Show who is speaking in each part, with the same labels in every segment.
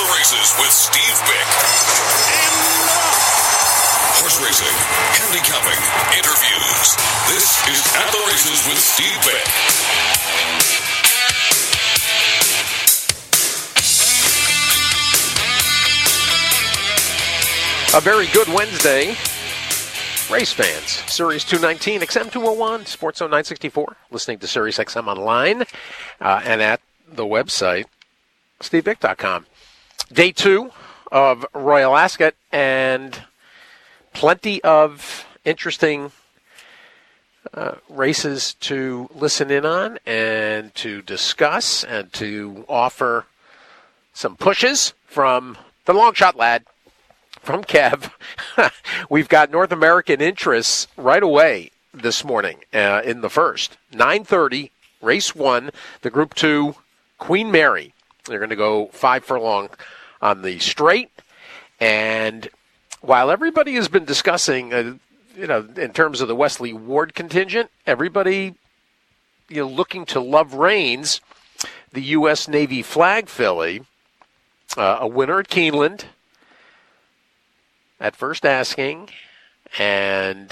Speaker 1: the Races with Steve Bick. Horse racing, handicapping, interviews. This is At the Races with Steve Bick.
Speaker 2: A very good Wednesday, race fans. Sirius 219, XM 201, Sports Zone 964. Listening to Sirius XM online and at the website, stevebick.com. Day 2 of Royal Ascot, and plenty of interesting races to listen in on and to discuss and to offer some pushes from the long shot lad, from Kev. We've got North American interests right away this morning in the first. 9:30, race 1, the Group 2, Queen Mary. They're going to go 5 furlong on the straight. And while everybody has been discussing, in terms of the Wesley Ward contingent, everybody, looking to Love Reigns, the U.S. Navy flag filly, a winner at Keeneland at first asking, and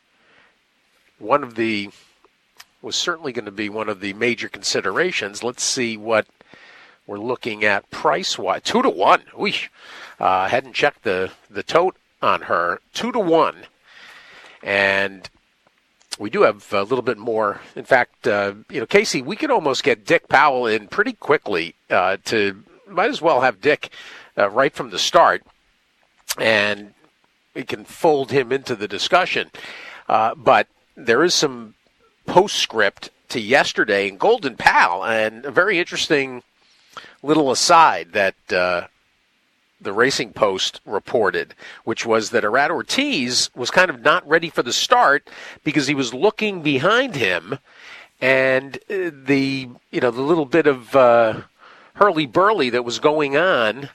Speaker 2: was certainly going to be one of the major considerations. Let's see what we're looking at price-wise. 2-1. Hadn't checked the tote on her. 2-1. And we do have a little bit more. In fact, Casey, we could almost get Dick Powell in pretty quickly. Might as well have Dick right from the start, and we can fold him into the discussion. But there is some postscript to yesterday in Golden Pal, and a very interesting little aside that the Racing Post reported, which was that Irad Ortiz was kind of not ready for the start because he was looking behind him, and the little bit of hurly-burly that was going on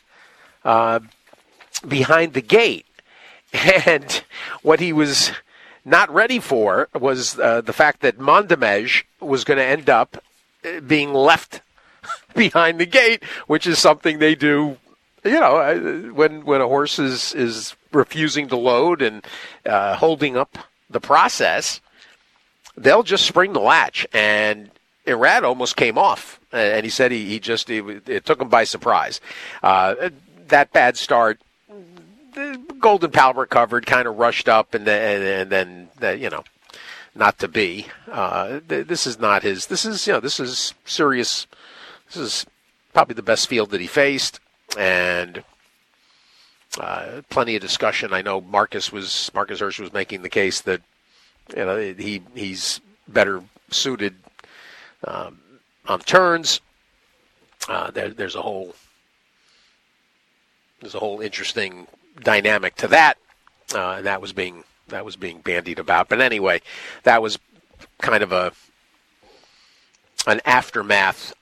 Speaker 2: behind the gate. And what he was not ready for was the fact that Mondemej was going to end up being left behind the gate, which is something they do, when a horse is refusing to load and holding up the process, they'll just spring the latch. And Irad almost came off, and he said it took him by surprise. That bad start, the Golden Pal recovered, kind of rushed up, and then not to be. This is not his. This is serious. This is probably the best field that he faced, and plenty of discussion. I know Marcus Hirsch was making the case that he's better suited on turns. There's a whole interesting dynamic to that, and that was being bandied about. But anyway, that was kind of an aftermath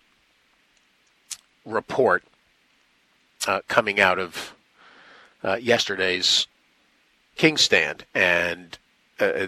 Speaker 2: report coming out of yesterday's King's Stand, and to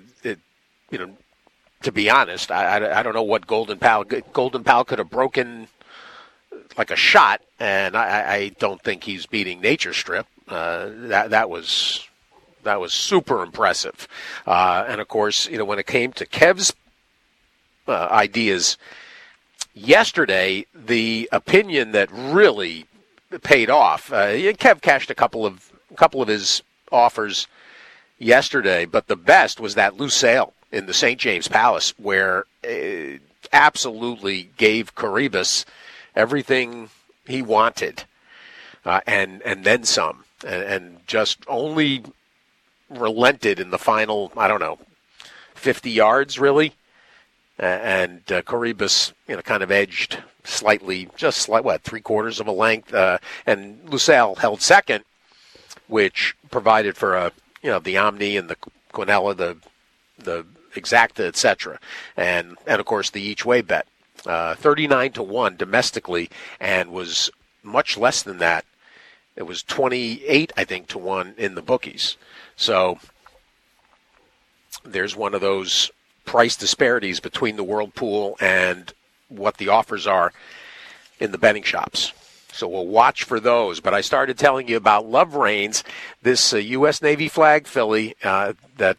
Speaker 2: be honest, I don't know what Golden Pal could have broken like a shot, and I don't think he's beating Nature Strip. That was super impressive, and of course, when it came to Kev's ideas yesterday, the opinion that really paid off. Kev cashed a couple of his offers yesterday, but the best was that Lusail in the St. James Palace, where it absolutely gave Caribas everything he wanted, and then some, and just only relented in the final, 50 yards really, and Caribas, kind of edged slightly, just three-quarters of a length, and Lusail held second, which provided for the Omni and the Quinella, the Exacta, etc., and of course the each way bet, 39-1 domestically, and was much less than that. It was 28, I think, to 1 in the bookies. So there's one of those price disparities between the World Pool and what the offers are in the betting shops. So we'll watch for those. But I started telling you about Love Reigns, this U.S. Navy flag filly that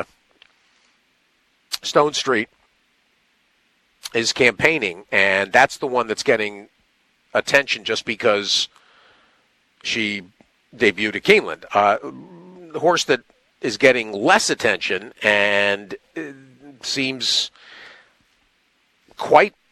Speaker 2: Stone Street is campaigning, and that's the one that's getting attention just because she debuted at Keeneland. The horse that is getting less attention and seems quite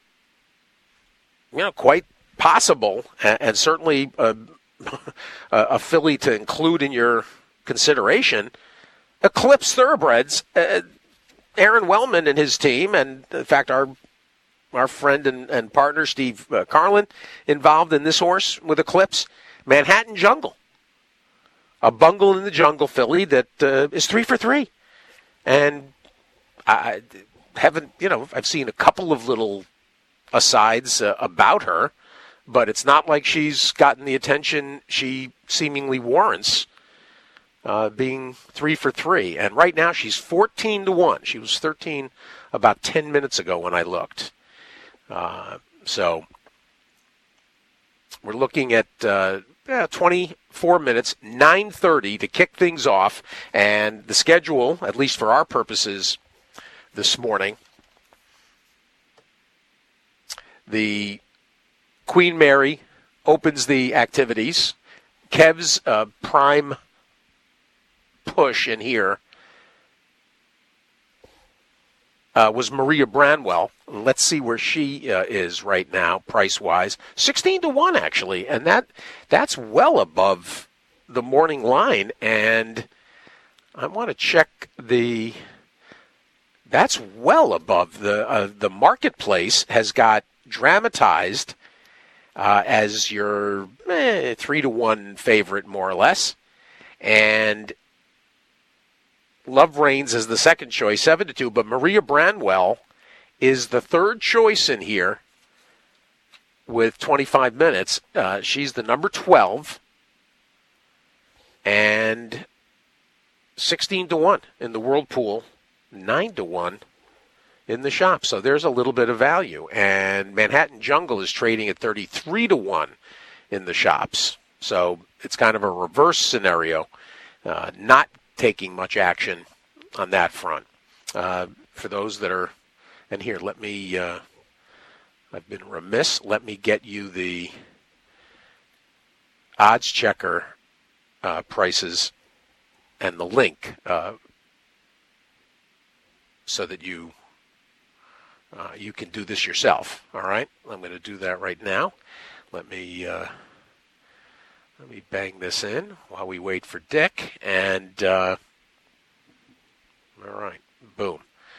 Speaker 2: possible, and certainly a filly to include in your consideration. Eclipse Thoroughbreds, Aaron Wellman and his team, and in fact our friend and partner Steve Carlin involved in this horse with Eclipse. Manhattan Jungle, a bungle in the jungle filly that is 3 for 3, and I haven't, I've seen a couple of little asides about her, but it's not like she's gotten the attention she seemingly warrants, being 3 for 3. And right now she's 14-1. She was 13 about 10 minutes ago when I looked. So we're looking at 24 minutes, 9:30 to kick things off. And the schedule, at least for our purposes this morning, the Queen Mary opens the activities. Kev's prime push in here was Maria Branwell. Let's see where she is right now, price-wise. 16-1, actually, and that's well above the morning line. And I want to check that's well above the marketplace has got dramatized as your 3-1 favorite, more or less. And Love Reigns is the second choice, 7-2, but Maria Branwell is the third choice in here with 25 minutes. She's the number 12 and 16-1 in the World Pool, 9-1 in the shop. So there's a little bit of value. And Manhattan Jungle is trading at 33-1 in the shops. So it's kind of a reverse scenario, not taking much action on that front. For those that are, and here, let me, I've been remiss, let me get you the odds checker prices and the link so that you can do this yourself. All right, I'm going to do that right now. Let me bang this in while we wait for Dick. And all right, boom.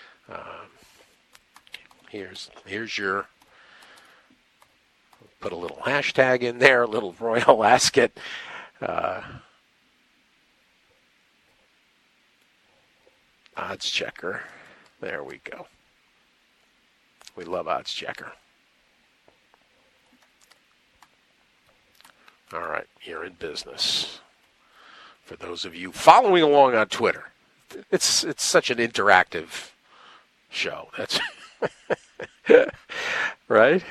Speaker 2: Here's your. Put a little hashtag in there, a little Royal Ascot. Odds checker. There we go. We love odds checker. All right, you're in business. For those of you following along on Twitter, it's such an interactive show. That's right.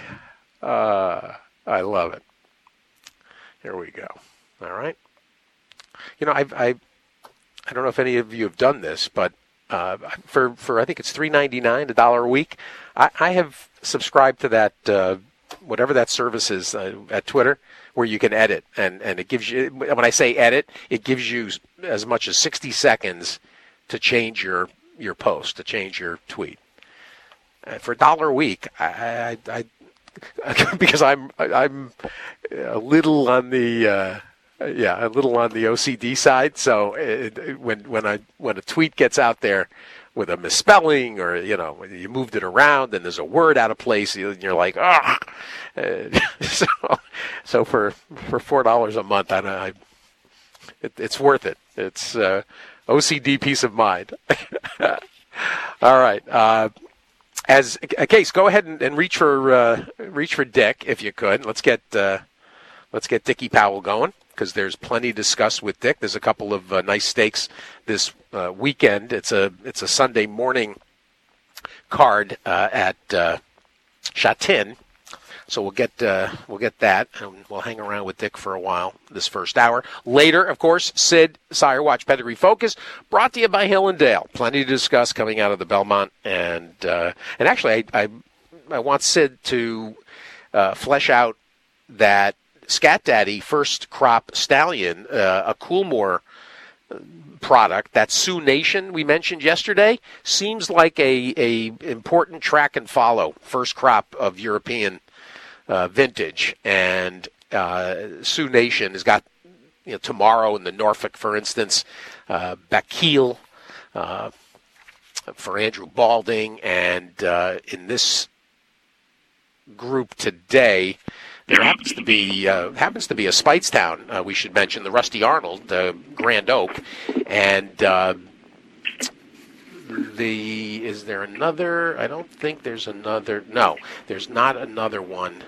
Speaker 2: I love it. Here we go. All right. I don't know if any of you have done this, but for I think it's $3.99, $1 a week. I have subscribed to that whatever that service is at Twitter, where you can edit, and it gives you, when I say edit, it gives you as much as 60 seconds to change your post, to change your tweet. For $1 a week, I because I'm a little on the OCD side. So when a tweet gets out there with a misspelling, or you moved it around and there's a word out of place, and you're like, ah. So for $4 a month, it's worth it. It's OCD peace of mind. All right. As a case, go ahead and reach for Dick if you could. Let's get Dickie Powell going, because there's plenty to discuss with Dick. There's a couple of nice stakes this weekend. It's a Sunday morning card at Chatin. So we'll get that, and we'll hang around with Dick for a while this first hour. Later, of course, Sid Sire Watch Pedigree Focus, brought to you by Hill and Dale. Plenty to discuss coming out of the Belmont, and actually, I want Sid to flesh out that Scat Daddy first crop stallion, a Coolmore product, that Sioux Nation we mentioned yesterday, seems like a important track and follow first crop of European vintage, and Sioux Nation has got tomorrow in the Norfolk, for instance, Bacchille for Andrew Balding, and in this group today, there happens to be a Speightstown. We should mention the Rusty Arnold, the Grand Oak, and is there another? I don't think there's another. No, there's not another one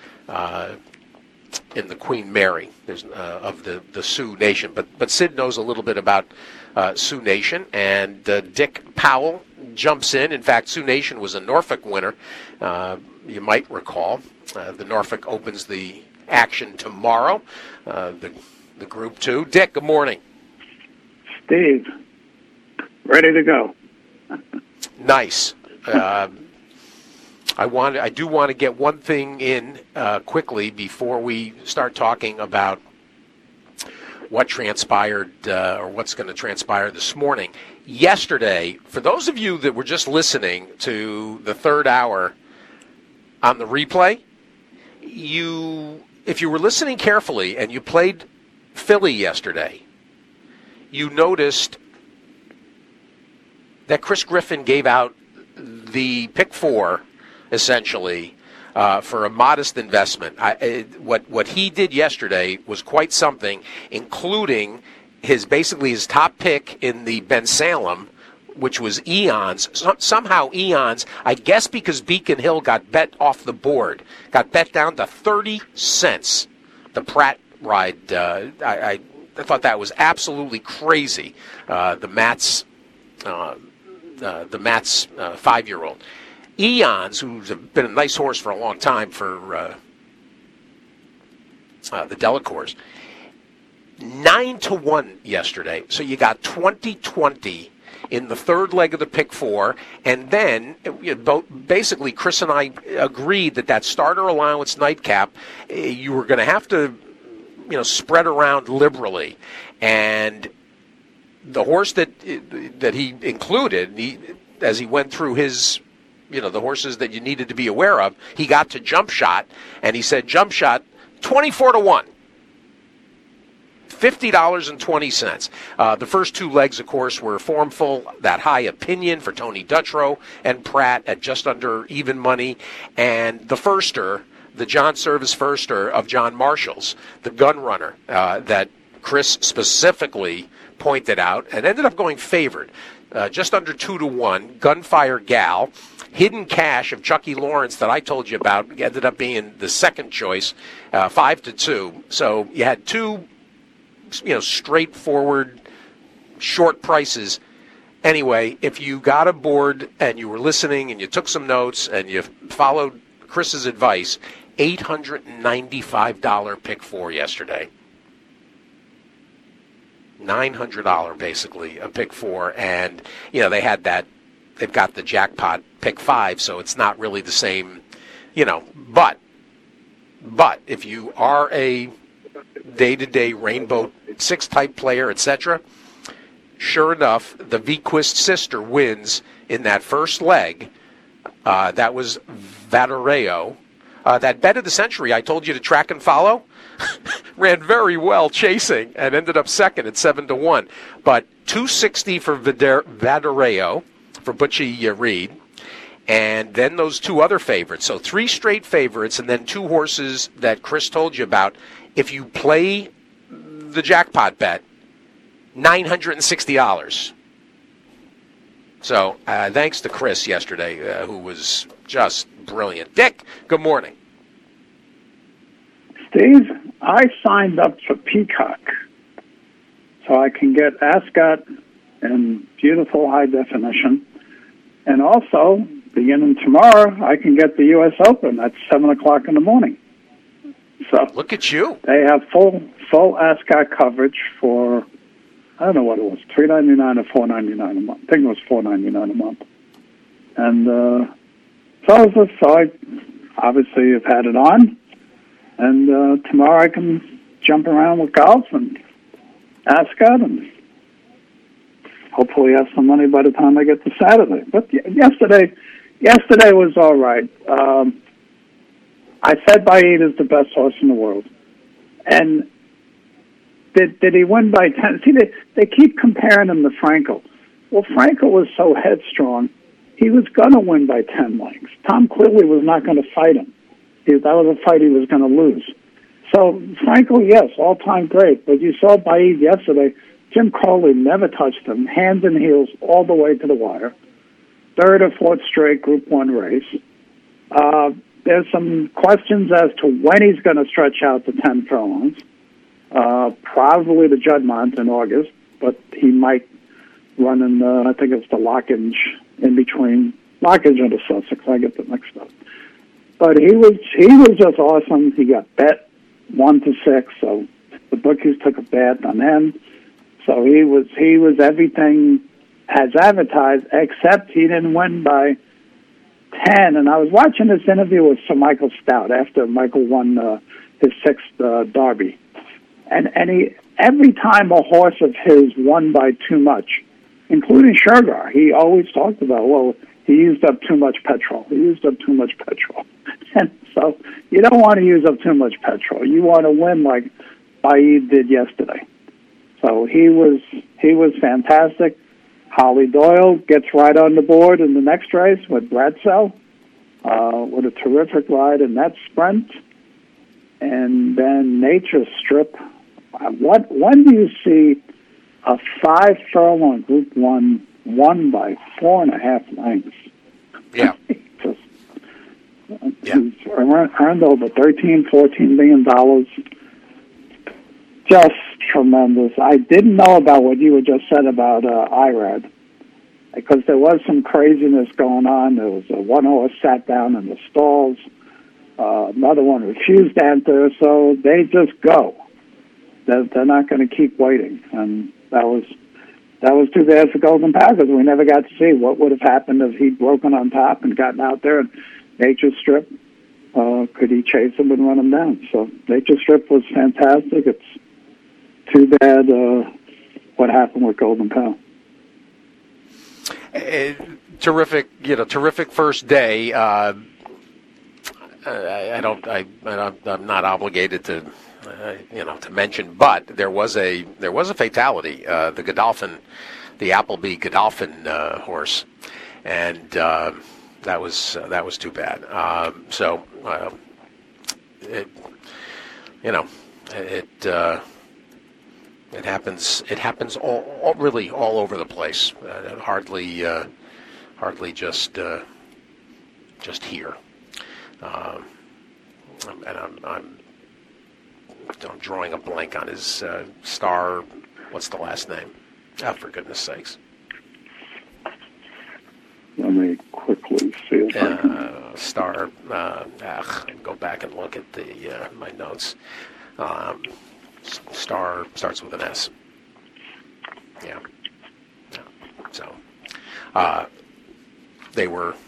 Speaker 2: in the Queen Mary. There's of the Sioux Nation, but Sid knows a little bit about Sioux Nation, and Dick Powell jumps in. In fact, Sioux Nation was a Norfolk winner. You might recall. The Norfolk opens the action tomorrow. The Group 2. Dick, good morning.
Speaker 3: Steve, ready to go.
Speaker 2: Nice. I do want to get one thing in quickly before we start talking about what transpired or what's going to transpire this morning. Yesterday, for those of you that were just listening to the third hour on the replay, if you were listening carefully and you played Philly yesterday, you noticed that Chris Griffin gave out the pick 4, essentially, for a modest investment. What he did yesterday was quite something, including his top pick in the Ben Salem, which was Eons. Somehow Eons, I guess because Beacon Hill got bet off the board, got bet down to 30 cents. The Pratt ride, I thought that was absolutely crazy. The Mats 5-year-old. Eons, who's been a nice horse for a long time for the Delacours, 9-1 yesterday. So you got 20-20 in the third leg of the pick 4, and then basically Chris and I agreed that starter allowance nightcap you were going to have to spread around liberally, and the horse that he included, as he went through his the horses that you needed to be aware of, he got to Jump Shot, and he said Jump Shot 24-1. $50.20. The first two legs, of course, were formful. That High Opinion for Tony Dutrow and Pratt at just under even money. And the firster, the John Service firster of John Marshall's, the Gun Runner, that Chris specifically pointed out and ended up going favored. Just under 2-1. Gunfire Gal. Hidden Cash of Chucky Lawrence that I told you about ended up being the second choice, 5-2. So you had two straightforward, short prices. Anyway, if you got aboard and you were listening and you took some notes and you followed Chris's advice, $895 pick 4 yesterday. $900 basically a pick 4, and they've got the jackpot pick 5, so it's not really the same, but if you are a day-to-day Rainbow 6 type player, etc., sure enough, the Vequist sister wins in that first leg. That was Vadereo. That bet of the century I told you to track and follow ran very well chasing and ended up second at 7-1. But $260 for Vadereo for Butchie Reed. And then those two other favorites. So 3 straight favorites and then 2 horses that Chris told you about. If you play the jackpot bet, $960. So thanks to Chris yesterday, who was just brilliant. Dick, good morning.
Speaker 3: Steve, I signed up for Peacock so I can get Ascot in beautiful high definition. And also, beginning tomorrow, I can get the U.S. Open at 7 o'clock in the morning. So
Speaker 2: look at you.
Speaker 3: They have full ASCOT coverage for, I don't know what it was, $3.99 or $4.99 a month. I think it was $4.99 a month. And so I obviously have had it on. And tomorrow I can jump around with golf and ASCOT and hopefully have some money by the time I get to Saturday. But yesterday was all right. I said Baaeed is the best horse in the world. And did he win by 10? See, they keep comparing him to Frankel. Well, Frankel was so headstrong, he was going to win by 10 lengths. Tom clearly was not going to fight him. That was a fight he was going to lose. So Frankel, yes, all-time great. But you saw Baaeed yesterday. Jim Crowley never touched him, hands and heels all the way to the wire. Third or fourth straight Group 1 race. There's some questions as to when he's going to stretch out to 10 furlongs. Probably the Juddmonte in August, but he might run in the, I think it's the Lockage in between. Lockage and the Sussex, I get them mixed up. But he was just awesome. He got bet 1-6, so the bookies took a bet on him. So he was everything as advertised, except he didn't win by 10. And I was watching this interview with Sir Michael Stout after Michael won his sixth Derby. And he, every time a horse of his won by too much, including Shergar, he always talked about, well, he used up too much petrol. He used up too much petrol. And so you don't want to use up too much petrol. You want to win like Baaeed did yesterday. So he was fantastic. Holly Doyle gets right on the board in the next race with Bradsell, with a terrific ride in that sprint. And then Nature Strip. When do you see a 5-furlong Group 1 won by 4.5 lengths?
Speaker 2: Yeah.
Speaker 3: He's earned over $13-14 million. Just tremendous. I didn't know about what you had just said about Irad, because there was some craziness going on. There was one horse sat down in the stalls. Another one refused to enter, so they just go. They're not going to keep waiting, and that was too bad for Golden Pal, because we never got to see what would have happened if he'd broken on top and gotten out there and Nature Strip. Could he chase him and run him down? So Nature Strip was fantastic. It's too bad what happened with Golden Pal.
Speaker 2: Terrific first day. I'm not obligated to mention, but there was a fatality. The Godolphin, the Appleby Godolphin horse, and that was too bad. It happens. It happens all over the place. Hardly just here. And I'm drawing a blank on his Star. What's the last name? Oh, for goodness sakes!
Speaker 3: Let me quickly see if
Speaker 2: Star. Go back and look at my notes. Star starts with an S. Yeah. So they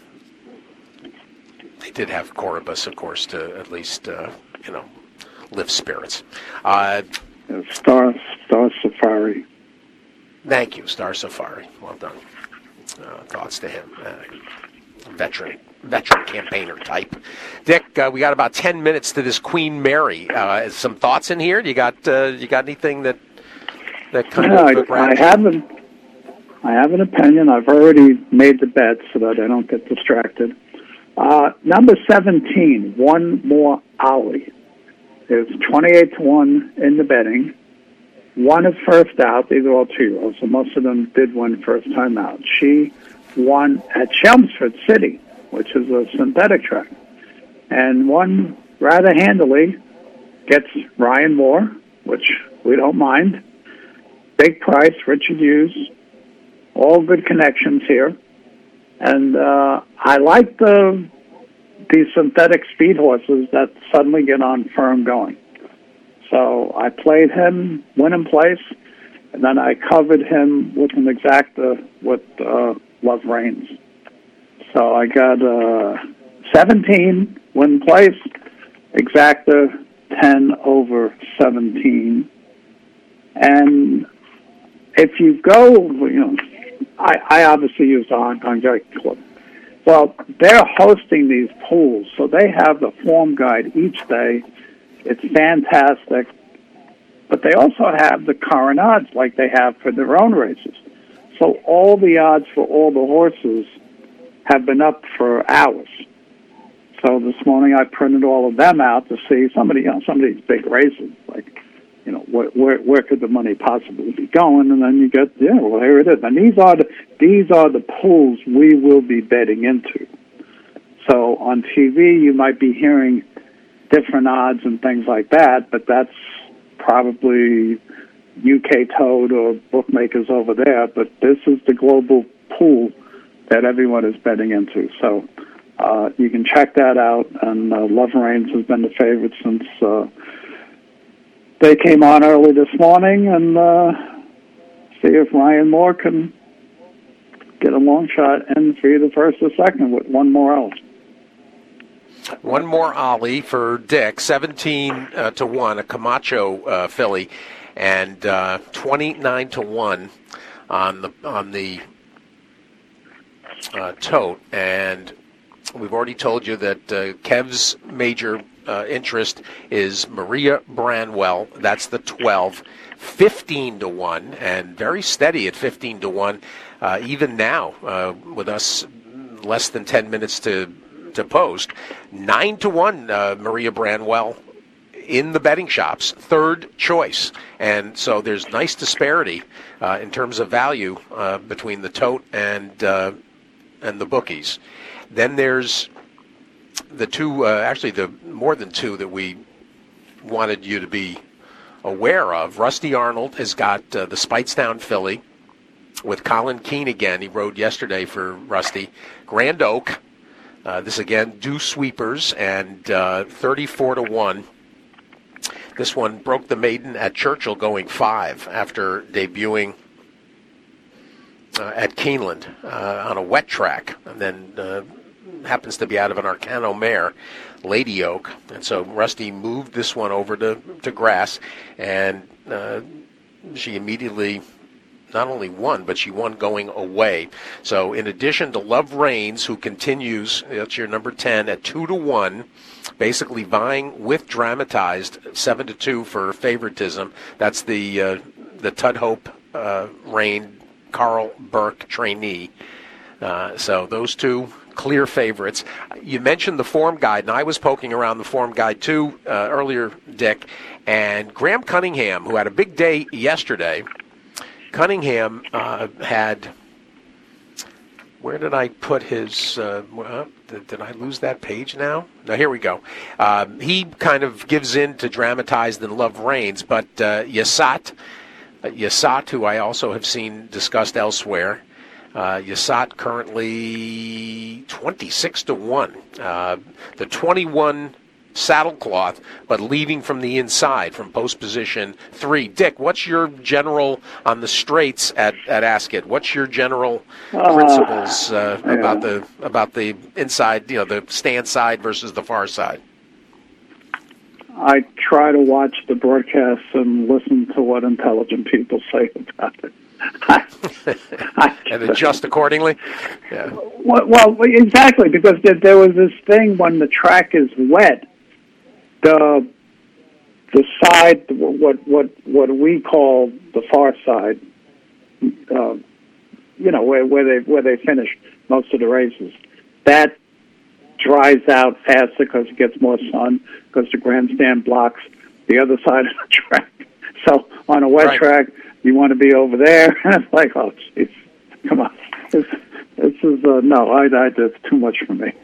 Speaker 2: did have Corobus, of course, to at least lift spirits.
Speaker 3: Star Safari.
Speaker 2: Thank you, Star Safari. Well done. Thoughts to him. Veteran campaigner type. Dick, we got about 10 minutes to this Queen Mary. Some thoughts in here? You got anything that kind of?
Speaker 3: I have an opinion. I've already made the bet so that I don't get distracted. Number 17, One More Ollie. It's 28-1 in the betting. One is first out. These are all 2-year-olds, so most of them did win first time out. She won at Chelmsford City, which is a synthetic track, and won rather handily. Gets Ryan Moore, which we don't mind. Big price, Richard Hughes. All good connections here. And I like these synthetic speed horses that suddenly get on firm going. So I played him, win in place, and then I covered him with an exacta with Love Reigns. So I got 17 win place, exacta 10 over 17. And if you go, I obviously use the Hong Kong Jockey Club. Well, they're hosting these pools, so they have the form guide each day. It's fantastic. But they also have the current odds like they have for their own races. So all the odds for all the horses have been up for hours. So this morning I printed all of them out to see some of these big races, like, where could the money possibly be going? And then you get, here it is. And these are the pools we will be betting into. So on TV you might be hearing different odds and things like that, but that's probably UK Toad or bookmakers over there. But this is the global pool that everyone is betting into. So you can check that out. And Love Reigns has been the favorite since they came on early this morning, and see if Ryan Moore can get a long shot in for either first or second with one more out.
Speaker 2: One more Ollie for Dick, 17 to 1, a Camacho filly, and 29 to 1 on the tote. And we've already told you that Kev's major interest is Maria Branwell. That's the 12, 15 to 1, and very steady at 15 to 1. Even now, with us less than 10 minutes to post, 9 to 1. Maria Branwell in the betting shops, third choice, and so there's nice disparity in terms of value between the tote and the bookies. Then there's the two, actually the more than two that we wanted you to be aware of. Rusty Arnold has got the Speightstown filly with Colin Keane again. He rode yesterday for Rusty. Grand Oak, this again, do sweepers, and 34 to 1. This one broke the maiden at Churchill going 5 after debuting at Keeneland on a wet track, and then happens to be out of an Arcano mare, Lady Oak, and so Rusty moved this one over to grass, and she immediately not only won, but she won going away. So in addition to Love Reigns, who continues, that's your number 10, at 2 to 1, basically vying with Dramatized, 7 to 2 for favoritism. That's the Tudhope Rain Carl Burke trainee. So those two clear favorites. You mentioned the form guide, and I was poking around the form guide too earlier, Dick. And Graham Cunningham, who had a big day yesterday, Cunningham had, where did I put his, did I lose that page now? No, here we go. He kind of gives in to Dramatized and Love Reigns, but Yassat, who I also have seen discussed elsewhere, Yassat currently 26 to 1. The 21 saddlecloth, but leading from the inside, from post position 3. Dick, what's your general on the straights at Ascot? What's your general principles about the inside, the stand side versus the far side?
Speaker 3: I try to watch the broadcasts and listen to what intelligent people say about it.
Speaker 2: And adjust accordingly? Yeah.
Speaker 3: Well, exactly, because there was this thing when the track is wet, the side, what we call the far side, where they finish most of the races, that dries out faster because it gets more sun, because the grandstand blocks the other side of the track. So on a wet track, you want to be over there, and it's like, oh, jeez, come on. This is it's too much for me.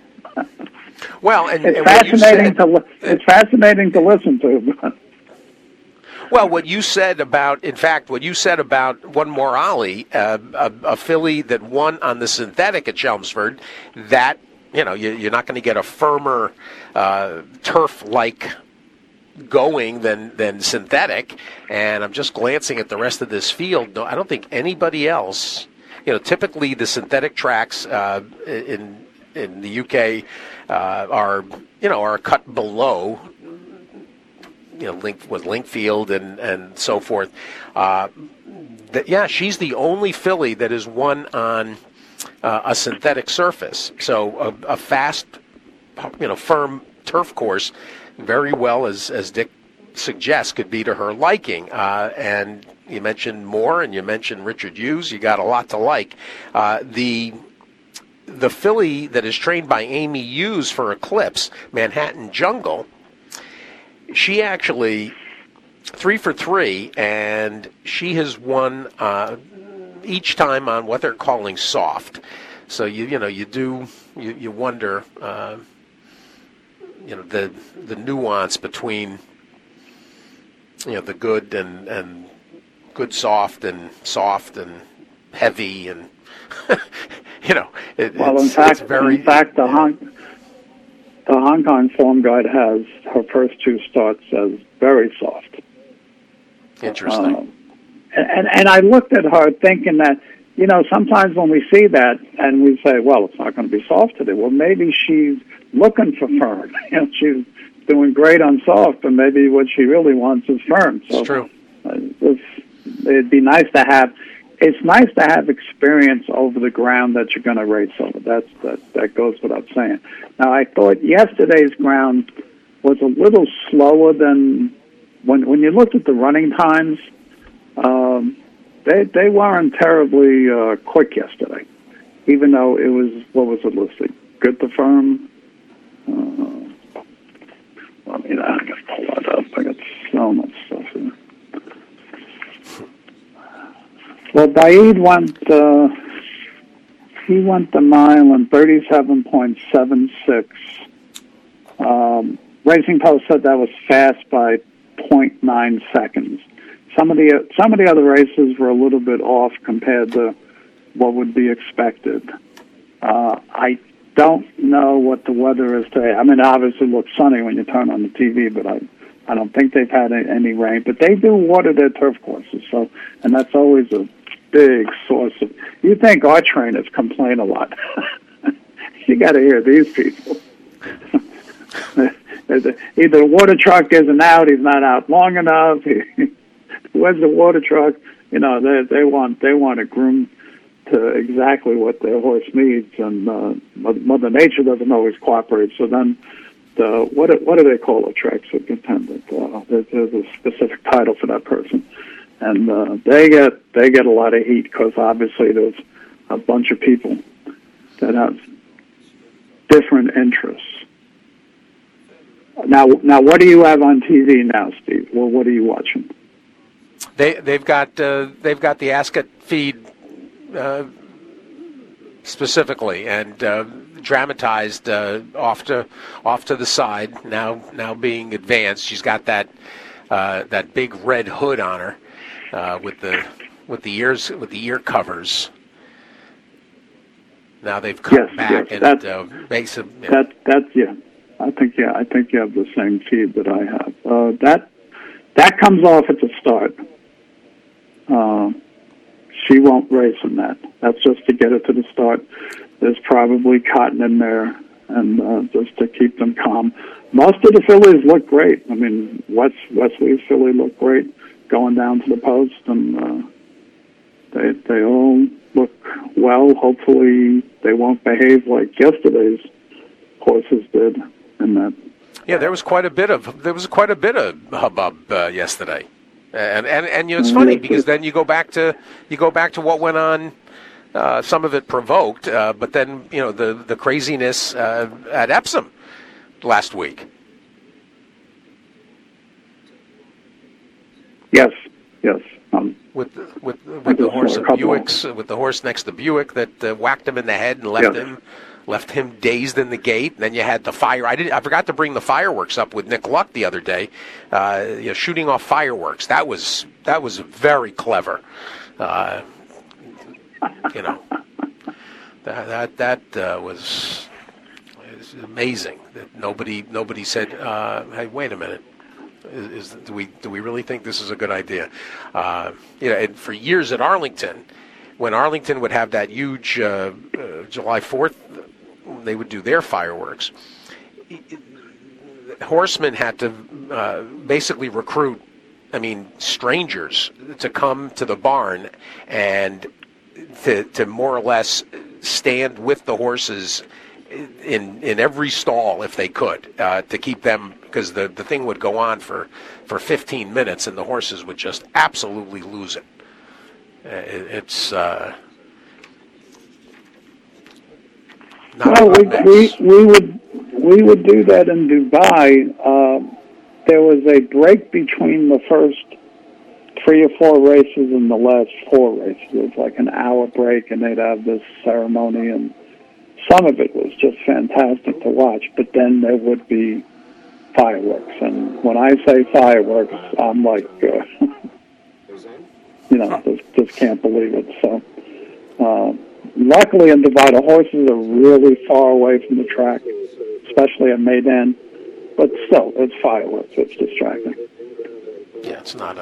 Speaker 2: Well, and
Speaker 3: it's fascinating to listen to.
Speaker 2: Well, what you said about One More Ollie, a filly that won on the synthetic at Chelmsford, that, you're not going to get a firmer turf-like going than synthetic. And I'm just glancing at the rest of this field. No, I don't think anybody else. Typically the synthetic tracks in the UK are cut below. With Linkfield and so forth. She's the only filly that has won on a synthetic surface. So a fast, firm turf course, very well as Dick suggests, could be to her liking. And you mentioned Moore and you mentioned Richard Hughes. You got a lot to like. The filly that is trained by Amy Hughes for Eclipse, Manhattan Jungle, she actually 3 for 3, and she has won each time on what they're calling soft. So you wonder the nuance between the good and good soft and heavy and
Speaker 3: in fact the Hong Kong Form Guide has her first 2 starts as very soft.
Speaker 2: Interesting.
Speaker 3: And I looked at her thinking that, sometimes when we see that and we say, well, it's not going to be soft today. Well, maybe she's looking for firm. She's doing great on soft, but maybe what she really wants is firm. So
Speaker 2: it's true.
Speaker 3: It'd be nice to have. It's nice to have experience over the ground that you're going to race over. That goes without saying. Now, I thought yesterday's ground was a little slower than when you looked at the running times. They weren't terribly quick yesterday, even though it was, what was it listed? Good to firm. I got to pull that up. I got so much stuff here. Well, Baid went the mile in 37.76. Racing Post said that was fast by 0.9 seconds. Some of the other races were a little bit off compared to what would be expected. I don't know what the weather is today. I mean, it obviously looks sunny when you turn on the TV, but I don't think they've had any rain. But they do water their turf courses, and that's always a big source of. You think our trainers complain a lot? You got to hear these people. Either the water truck isn't out, he's not out long enough. Where's the water truck? They want a groom to exactly what their horse needs, and Mother Nature doesn't always cooperate. So then, what do they call a track superintendent? There's a specific title for that person, and they get a lot of heat because obviously there's a bunch of people that have different interests. Now, what do you have on TV now, Steve? Well, what are you watching?
Speaker 2: They've got the Ascot feed specifically and dramatized off to the side. Now being advanced, she's got that big red hood on her with the ear covers. Now they've cut back and makes them. Yeah.
Speaker 3: That's yeah. I think you have the same feed that I have. That comes off at the start. She won't race in that. That's just to get her to the start. There's probably cotton in there, and just to keep them calm. Most of the fillies look great. I mean, Wesley's filly looked great going down to the post, and they all look well. Hopefully, they won't behave like yesterday's horses did in that.
Speaker 2: Yeah, there was quite a bit of hubbub yesterday. And it's funny because then you go back to what went on. Some of it provoked, but then the craziness at Epsom last week.
Speaker 3: Yes.
Speaker 2: With the horse of Buick's, with the horse next to Buick that whacked him in the head and left left him dazed in the gate. And then you had the fire. I forgot to bring the fireworks up with Nick Luck the other day. Shooting off fireworks. That was very clever. That was amazing. That nobody said, "Hey, wait a minute. Do we really think this is a good idea?" And for years at Arlington, when Arlington would have that huge July 4th, they would do their fireworks. Horsemen had to basically recruit, strangers to come to the barn and to more or less stand with the horses in every stall if they could, to keep them, because the thing would go on for 15 minutes and the horses would just absolutely lose it. It's not
Speaker 3: well, we would do that in Dubai. There was a break between the first 3 or 4 races and the last 4 races. It was like an hour break, and they'd have this ceremony, and some of it was just fantastic to watch. But then there would be fireworks, and when I say fireworks, I'm like, just can't believe it. So, luckily in Dubai, the horses are really far away from the track, especially at Meydan. But still, it's fireworks. It's distracting.
Speaker 2: Yeah, it's not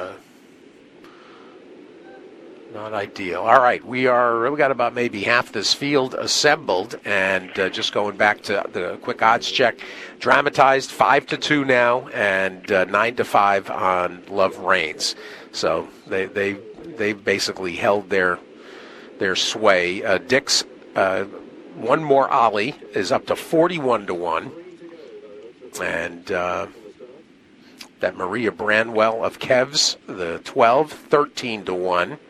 Speaker 2: ideal. All right, we got about maybe half this field assembled, and just going back to the quick odds check, dramatized 5-2 now, and 9-5 on Love Reigns. So they basically held their sway. Dick's one more Ollie is up to 41-1, and that Maria Branwell of Kev's, the 12, 13-1.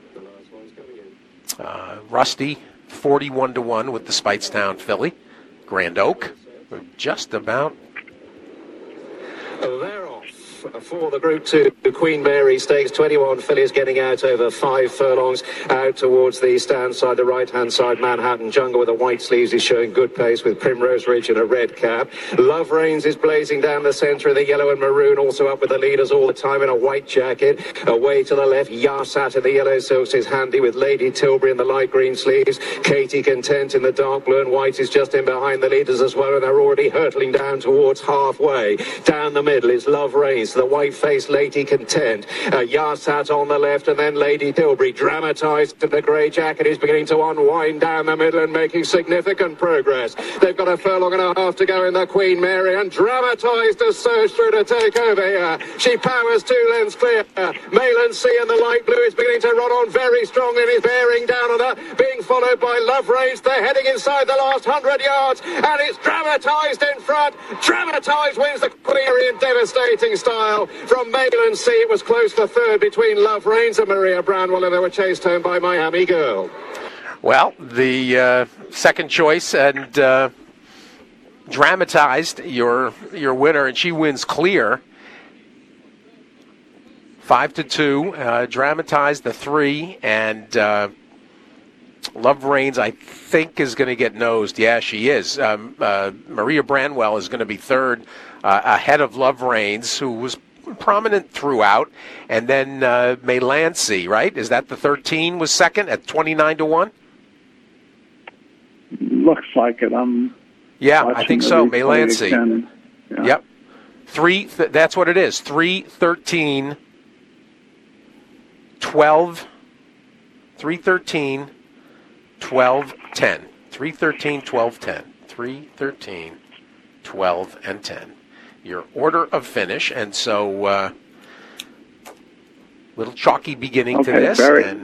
Speaker 2: Rusty, 41-1 with the Speightstown filly. Grand Oak, just about.
Speaker 4: They're off for the Group 2 Queen Mary Stakes. 21 fillies getting out over 5 furlongs out towards the stand side, the right-hand side. Manhattan Jungle with the white sleeves is showing good pace with Primrose Ridge in a red cap. Love Reigns is blazing down the centre of the yellow and maroon, also up with the leaders all the time in a white jacket. Away to the left, Yarsat in the yellow silks is handy with Lady Tilbury in the light green sleeves. Katie Content in the dark blue and white is just in behind the leaders as well, and they're already hurtling down towards halfway. Down the middle is Love Reigns, the white-faced Lady Content. Yarsat on the left, and then Lady Tilbury, dramatised in the grey jacket, is beginning to unwind down the middle and making significant progress. They've got a furlong and a half to go in the Queen Mary, and dramatised to surge through to take over here. She powers 2 lengths clear. Mayland C in the light blue is beginning to run on very strongly and is bearing down on her, being followed by Love Reigns. They're heading inside the last 100 yards, and it's dramatised in front. Dramatised wins the Queen Mary in devastating style. From Mayland C, it was close to third between Love Reigns and Maria Branwell, and they were chased home by Miami Girl.
Speaker 2: Well, the second choice and dramatized your winner, and she wins clear. 5-2, dramatized the 3, and Love Reigns, I think, is going to get nosed. Yeah, she is. Maria Branwell is going to be third, ahead of Love Reigns, who was prominent throughout, and then Maylancy, right? Is that the 13 was second at 29-1?
Speaker 3: Looks like it.
Speaker 2: Yeah, I think so. Maylancy.
Speaker 3: Yeah.
Speaker 2: Yep. 3. That's what it is. 3, 13, 12. 3, 13, 12, 10. 3, 13, 12, 10. 3, 13, 12, and 10. Your order of finish, and so little chalky beginning to this.
Speaker 3: Very,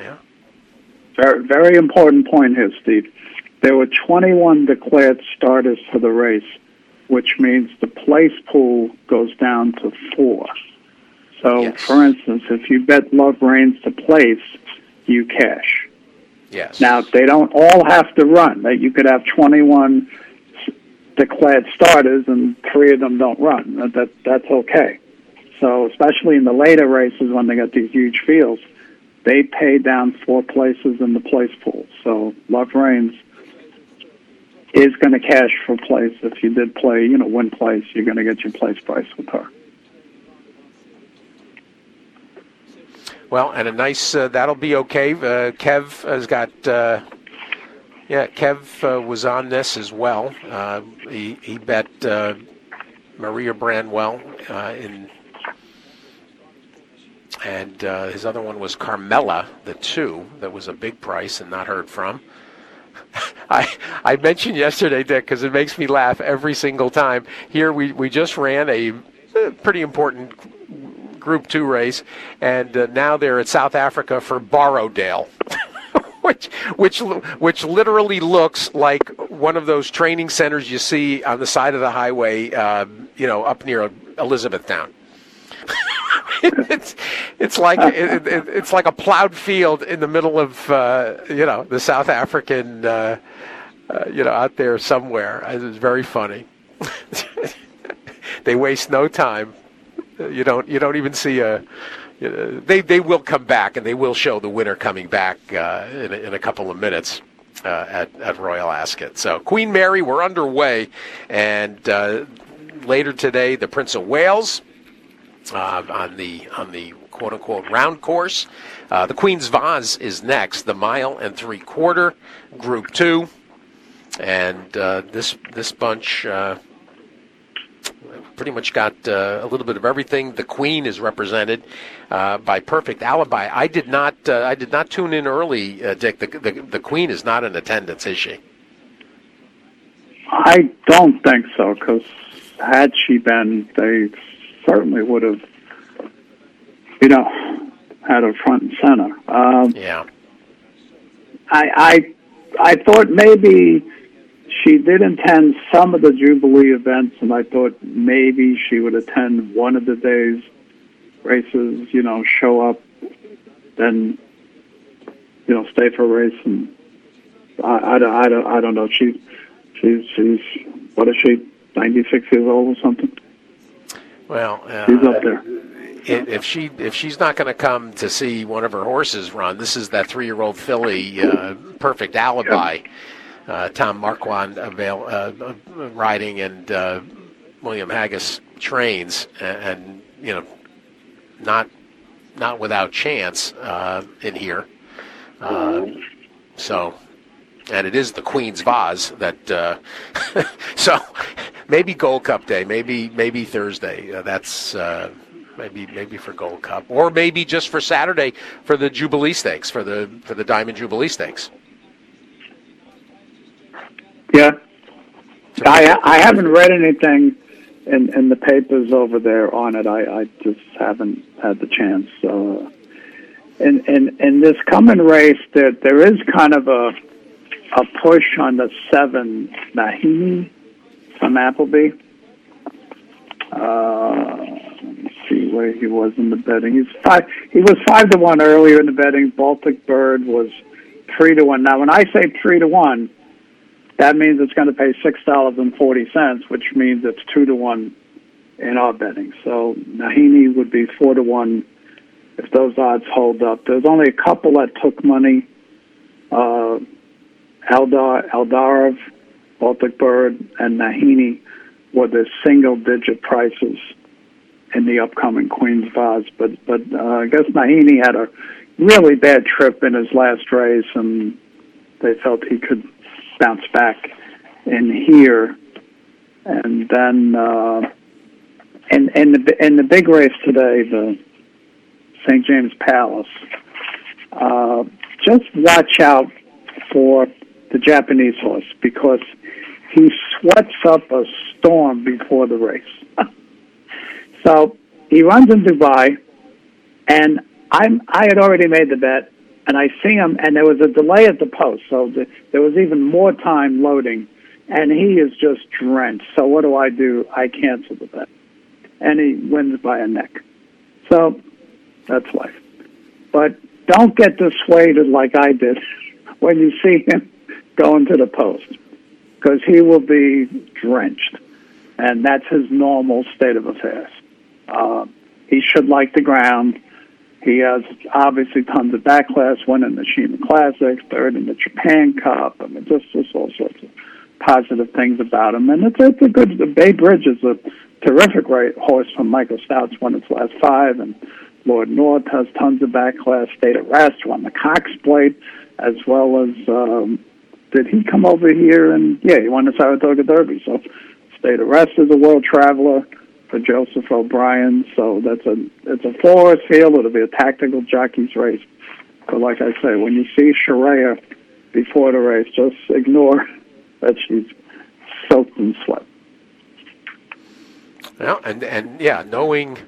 Speaker 3: very important point here, Steve. There were 21 declared starters for the race, which means the place pool goes down to 4. So, yes. For instance, if you bet Love Reigns to place, you cash.
Speaker 2: Yes.
Speaker 3: Now, they don't all have to run. You could have 21 declared starters and 3 of them don't run. That's okay. So especially in the later races when they got these huge fields, they pay down 4 places in the place pool. So Love Reigns is going to cash for place. If you did play, win place, you're going to get your place price with her.
Speaker 2: Well, and a nice, that'll be okay. Kev has got, Kev was on this as well. He bet Maria Branwell and his other one was Carmella, the 2. That was a big price and not heard from. I mentioned yesterday, Dick, because it makes me laugh every single time. Here we just ran a pretty important Group 2 race, and now they're at South Africa for Borrowdale, which literally looks like one of those training centers you see on the side of the highway, up near Elizabethtown. It's like a plowed field in the middle of the South African out there somewhere. It's very funny. They waste no time. You don't even see they will come back, and they will show the winner coming back in a couple of minutes at Royal Ascot. So Queen Mary, we're underway, and later today the Prince of Wales on the quote unquote round course. The Queen's Vase is next, the 1 3/4 Group 2, and this bunch. Pretty much got a little bit of everything. The Queen is represented by Perfect Alibi. I did not tune in early, Dick. The Queen is not in attendance, is she?
Speaker 3: I don't think so, because had she been, they certainly would have, had her front and center.
Speaker 2: Yeah.
Speaker 3: I thought maybe she did attend some of the Jubilee events, and I thought maybe she would attend one of the day's races, show up, then, stay for a race. And I don't know. She's what is she, 96 years old or something?
Speaker 2: Well,
Speaker 3: she's up there.
Speaker 2: If she's not going to come to see one of her horses run, this is that 3-year-old filly, Perfect Alibi. Tom Marquand riding, and William Haggis trains, and not without chance in here. So, and it is the Queen's Vase that. So, maybe Gold Cup Day, maybe Thursday. That's maybe for Gold Cup, or maybe just for Saturday for the Jubilee Stakes, for the Diamond Jubilee Stakes.
Speaker 3: Yeah, I haven't read anything in the papers over there on it. I just haven't had the chance. So, in this coming race, there is kind of a push on the 7 Nahini from Appleby. Let me see where he was in the betting. He was 5-1 earlier in the betting. Baltic Bird was 3-1. Now, when I say 3-1. That means it's going to pay $6.40, which means it's 2-1 in our betting. So Nahini would be 4-1 if those odds hold up. There's only a couple that took money. Eldarov, Baltic Bird, and Nahini were the single-digit prices in the upcoming Queen's Vase. But I guess Nahini had a really bad trip in his last race, and they felt he could bounce back in here, and then in the big race today, the St. James Palace. Just watch out for the Japanese horse, because he sweats up a storm before the race. So he runs in Dubai, and I had already made the bet. And I see him, and there was a delay at the post, so there was even more time loading, and he is just drenched. So what do? I cancel the bet. And he wins by a neck. So that's life. But don't get dissuaded like I did when you see him going to the post, because he will be drenched, and that's his normal state of affairs. He should like the ground. He has obviously tons of back class, won in the Shima Classics, third in the Japan Cup. I mean, just all sorts of positive things about him. And it's a good. The Bay Bridge is a terrific horse from Michael Stout's won its last 5, and Lord North has tons of back class. State of Rest won the Cox Plate, as well as did he come over here and he won the Saratoga Derby. So State of Rest is a world traveler for Joseph O'Brien. So it's a 4-horse field. It'll be a tactical jockey's race. But like I say, when you see Sharia before the race, just ignore that she's soaked in sweat.
Speaker 2: Well, and knowing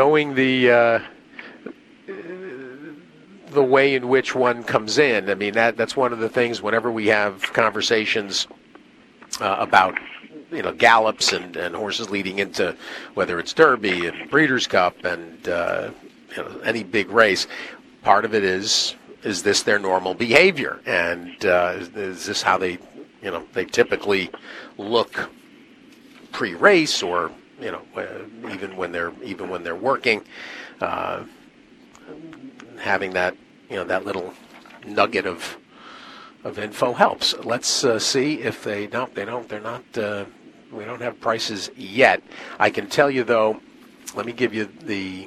Speaker 2: the way in which one comes in. I mean, that's one of the things whenever we have conversations about, gallops and horses leading into whether it's Derby and Breeders' Cup and, any big race, part of it is this their normal behavior? And is this how they typically look pre-race or, even when they're working? Having that, that little nugget of info helps. Let's see if they're not. We don't have prices yet. I can tell you though. Let me give you the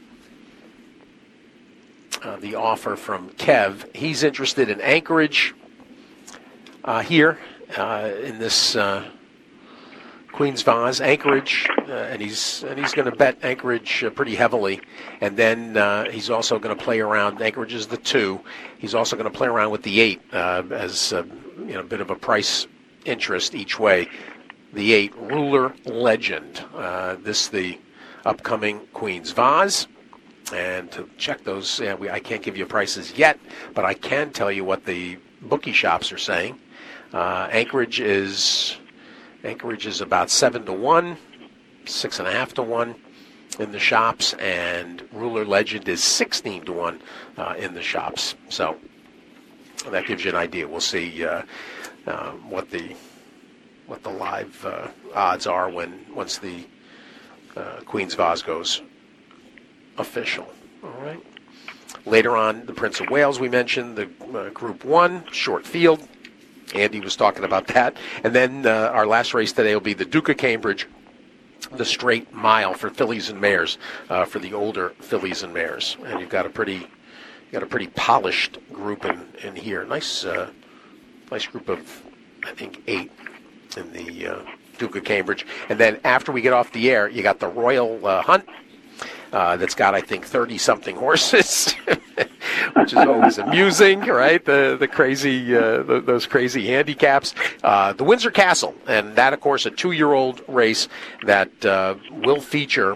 Speaker 2: offer from Kev. He's interested in Anchorage here in this Queen's Vase, Anchorage, and he's going to bet Anchorage pretty heavily, and then he's also going to play around. Anchorage is the 2. He's also going to play around with the 8 as a bit of a price interest each way. The 8, Ruler Legend. This the upcoming Queen's Vase, and to check those, I can't give you prices yet, but I can tell you what the bookie shops are saying. Anchorage is about 7 to 1, 6.5 to 1 in the shops, and Ruler Legend is 16 to 1 in the shops. So that gives you an idea. We'll see what the live odds are once the Queen's Vase goes official. All right. Later on, the Prince of Wales we mentioned, the Group 1 short field. Andy was talking about that. And then our last race today will be the Duke of Cambridge, the straight mile for fillies and mares, for the older fillies and mares. And you've got a pretty polished group in here. Nice group of, I think, 8 in the Duke of Cambridge. And then after we get off the air, you got the Royal Hunt. That's got, I think, 30-something horses, which is always amusing, right? The crazy, those crazy handicaps. The Windsor Castle, and that, of course, a 2-year-old race that will feature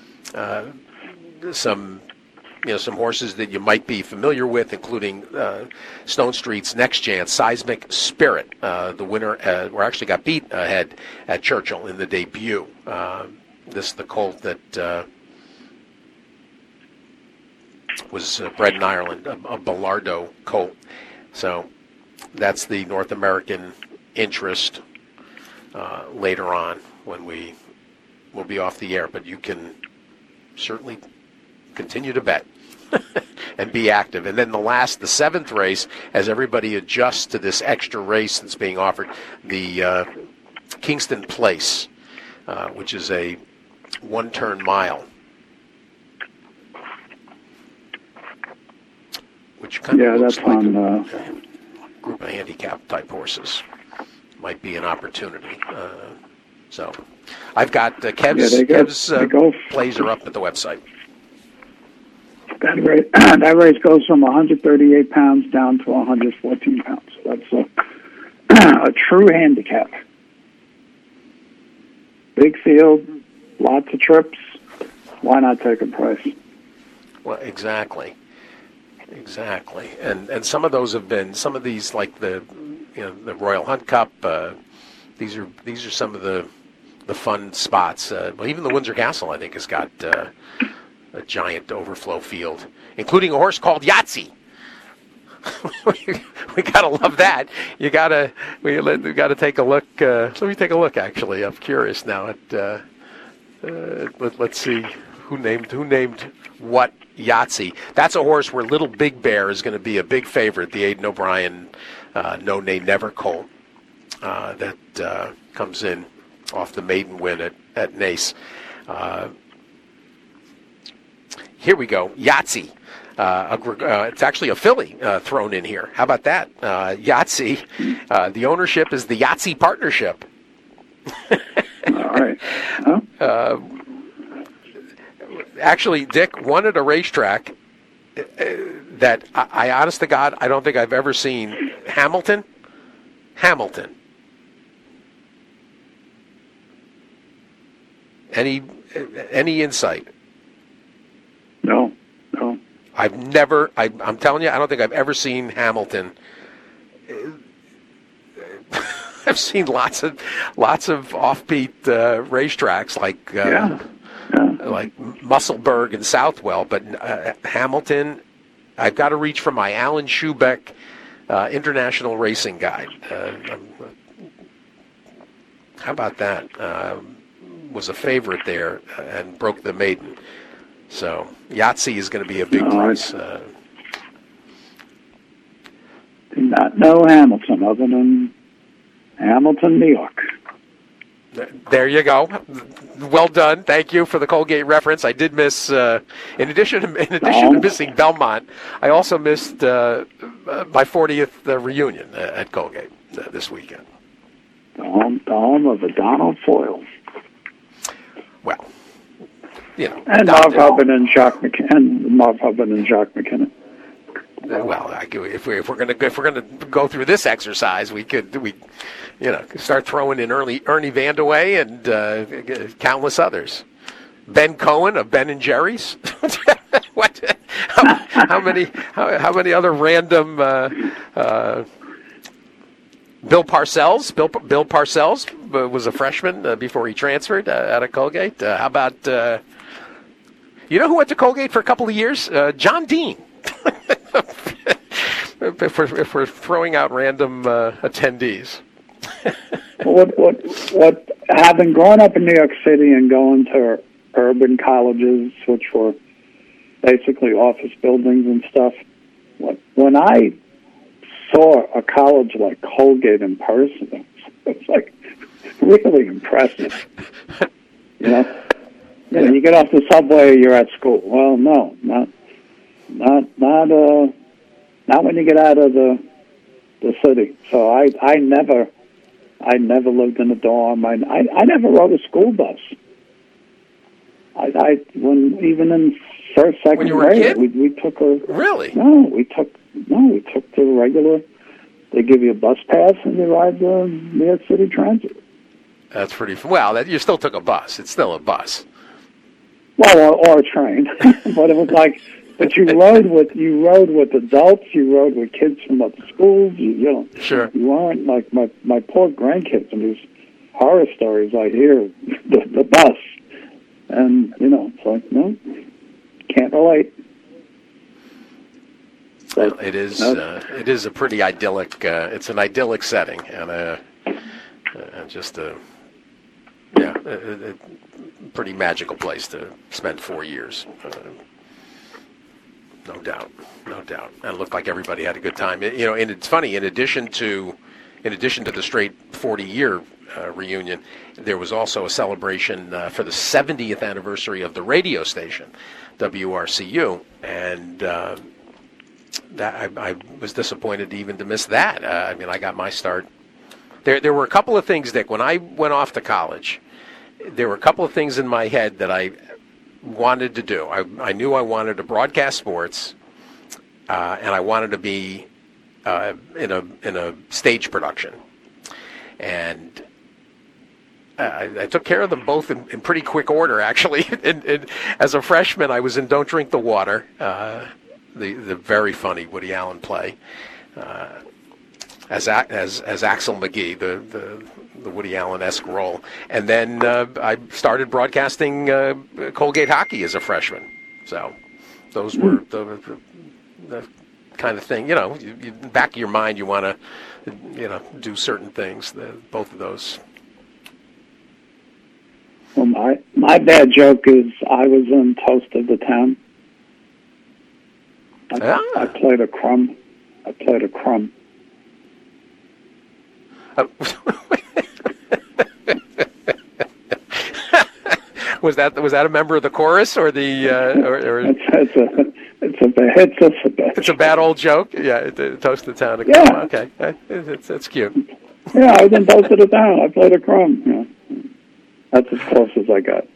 Speaker 2: some horses that you might be familiar with, including Stone Street's Next Chance, Seismic Spirit. The winner, actually got beat ahead at Churchill in the debut. This is the colt that was bred in Ireland, a Bellardo colt. So that's the North American interest later on when we will be off the air. But you can certainly continue to bet and be active. And then the 7th race, as everybody adjusts to this extra race that's being offered, the Kingston Place, which is a 1-turn mile. Which kind of looks
Speaker 3: that's
Speaker 2: like
Speaker 3: on
Speaker 2: a group of handicap type horses. Might be an opportunity. So I've got Kev's plays are up at the website.
Speaker 3: That race goes from 138 pounds down to 114 pounds. That's a true handicap. Big field, lots of trips. Why not take a price?
Speaker 2: Well, exactly. And some of those have been, some of these, like the Royal Hunt Cup, these are some of the fun spots. Well, even the Windsor Castle, I think, has got a giant overflow field, including a horse called Yahtzee. we gotta love that. We gotta take a look. Let me take a look. Actually, I'm curious now. Let's see who named what Yahtzee. That's a horse where Little Big Bear is going to be a big favorite. The Aidan O'Brien No Nay Never colt. that comes in off the maiden win at Nace. Here we go. Yahtzee. It's actually a filly thrown in here. How about that? Yahtzee. The ownership is the Yahtzee Partnership.
Speaker 3: All right. Huh?
Speaker 2: Actually, Dick won at a racetrack that I honest to God, I don't think I've ever seen. Hamilton. Any insight?
Speaker 3: No.
Speaker 2: I've never. I'm telling you, I don't think I've ever seen Hamilton. I've seen lots of offbeat racetracks like like Musselburgh and Southwell, but Hamilton. I've got to reach for my Alan Schubeck International Racing Guide. How about that? Was a favorite there and broke the maiden. So Yahtzee is going to be a big price.
Speaker 3: Do not know Hamilton other than Hamilton, New York.
Speaker 2: There you go. Well done. Thank you for the Colgate reference. I did miss, in addition to missing Belmont, I also missed my 40th reunion at Colgate this weekend.
Speaker 3: The home of the Donald Foyle.
Speaker 2: Well, you know,
Speaker 3: and Marv Hubbard and Jacques McKinnon.
Speaker 2: Well, if we're going to go through this exercise, we start throwing in Ernie Vandeweghe and countless others. Ben Cohen of Ben and Jerry's. What? How many other random? Bill Parcells. Bill Parcells was a freshman before he transferred out of Colgate. How about you know who went to Colgate for a couple of years? John Dean. if we're throwing out random attendees.
Speaker 3: what having grown up in New York City and going to urban colleges, which were basically office buildings and stuff, when I saw a college like Colgate in person, it's like really impressive. You get off the subway, you're at school. Well, no, not when you get out of the city. So I never lived in a dorm. I never rode a school bus. Even in first, second grade, we took a we took the regular. They give you a bus pass and you ride the New York City Transit.
Speaker 2: That's pretty. Well, you still took a bus. It's still a bus.
Speaker 3: Well, or a train, but it was like. But you rode with adults. You rode with kids from other schools.
Speaker 2: Sure.
Speaker 3: You weren't like my poor grandkids and these horror stories I hear the bus, and it's like no, can't relate.
Speaker 2: Well, it is a pretty idyllic. It's an idyllic setting and just a pretty magical place to spend 4 years. No doubt. And it looked like everybody had a good time. And it's funny. In addition to the straight 40-year reunion, there was also a celebration for the 70th anniversary of the radio station, WRCU, and I was disappointed even to miss that. I got my start. There were a couple of things, Dick. When I went off to college, there were a couple of things in my head that I wanted to do. I knew I wanted to broadcast sports, and I wanted to be in a stage production. And I took care of them both in pretty quick order, actually. And as a freshman, I was in Don't Drink the Water, the very funny Woody Allen play, as Axel McGee, the Woody Allen-esque role. And then I started broadcasting Colgate hockey as a freshman. So those were the kind of thing, you back of your mind, you want to, do certain things, both of those.
Speaker 3: Well, my bad joke is I was in Toast of the Town. I played a crumb.
Speaker 2: Was that a member of the chorus or the? It's a bad old joke. Yeah, toast the town of Chrome.
Speaker 3: Yeah.
Speaker 2: Okay, it's cute.
Speaker 3: Yeah, I didn't toast the town. I played a Chrome. Yeah. That's as close as I got.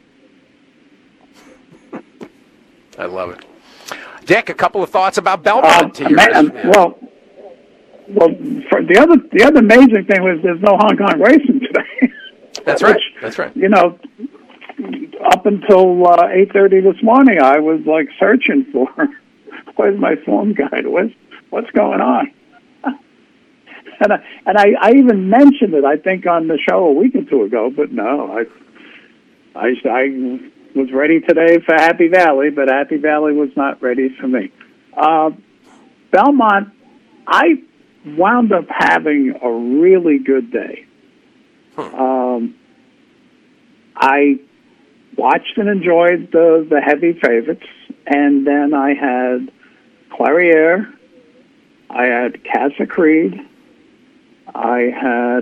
Speaker 2: I love it. Dick, a couple of thoughts about Belmont.
Speaker 3: Well, for the other amazing thing was there's no Hong Kong racing today.
Speaker 2: That's right. That's right.
Speaker 3: You know, up until 8:30 this morning, I was like searching for where's my form guide? What's going on? And I even mentioned it, I think, on the show a week or two ago. But no, I was ready today for Happy Valley, but Happy Valley was not ready for me. Belmont, I wound up having a really good day. I watched and enjoyed the heavy favorites, and then I had Clairiere, I had Casa Creed, I had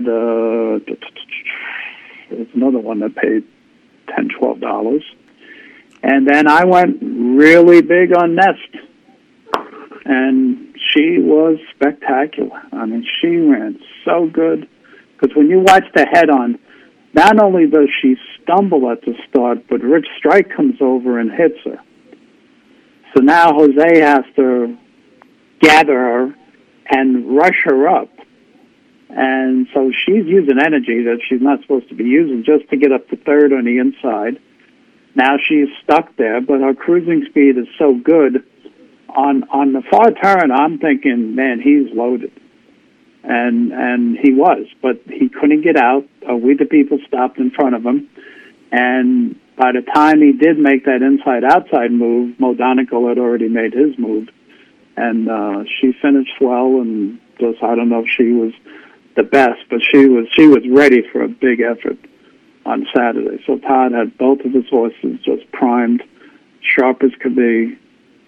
Speaker 3: there's another one that paid $10, $12, and then I went really big on Nest, and she was spectacular. I mean, she ran so good, because when you watch the head-on, not only does she stumble at the start, but Rich Strike comes over and hits her. So now Jose has to gather her and rush her up. And so she's using energy that she's not supposed to be using just to get up to third on the inside. Now she's stuck there, but her cruising speed is so good. On the far turn, I'm thinking, man, he's loaded. And he was, but he couldn't get out. We, the people, stopped in front of him. And by the time he did make that inside-outside move, Mo Donegal had already made his move. And she finished well, and just, I don't know if she was the best, but she was ready for a big effort on Saturday. So Todd had both of his horses just primed, sharp as could be.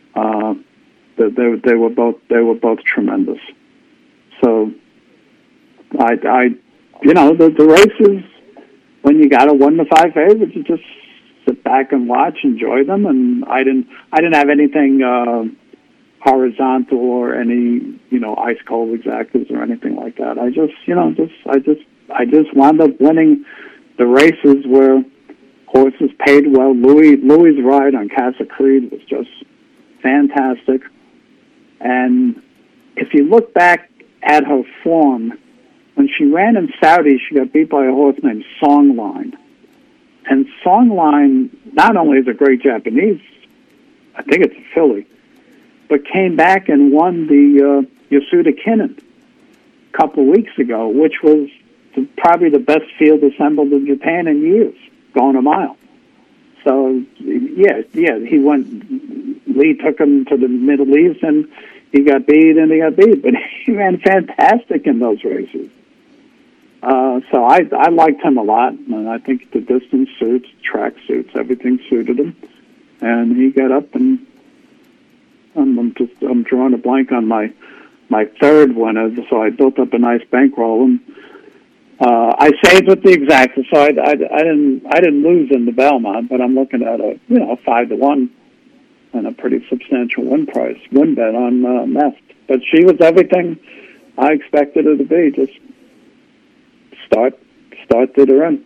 Speaker 3: They were both tremendous. So the races, when you got a 1-5 favorite, you just sit back and watch, enjoy them. And I didn't have anything horizontal or any ice cold exactas or anything like that. I just wound up winning the races where horses paid well. Louis' ride on Casa Creed was just fantastic. And if you look back at her form, when she ran in Saudi, she got beat by a horse named Songline. And Songline not only is a great Japanese, I think it's a filly, but came back and won the Yasuda Kinnan a couple of weeks ago, which was probably the best field assembled in Japan in years, going a mile. So, yeah, he went. Lee took him to the Middle East, and he got beat, but he ran fantastic in those races. So I liked him a lot, and I think the distance suits, track suits, everything suited him, and he got up, and I'm drawing a blank on my third winner, so I built up a nice bankroll, and I saved with the exacta, so I didn't lose in the Belmont, but I'm looking at a 5-1 and a pretty substantial win bet on Nest. But she was everything I expected her to be. Just start to the run.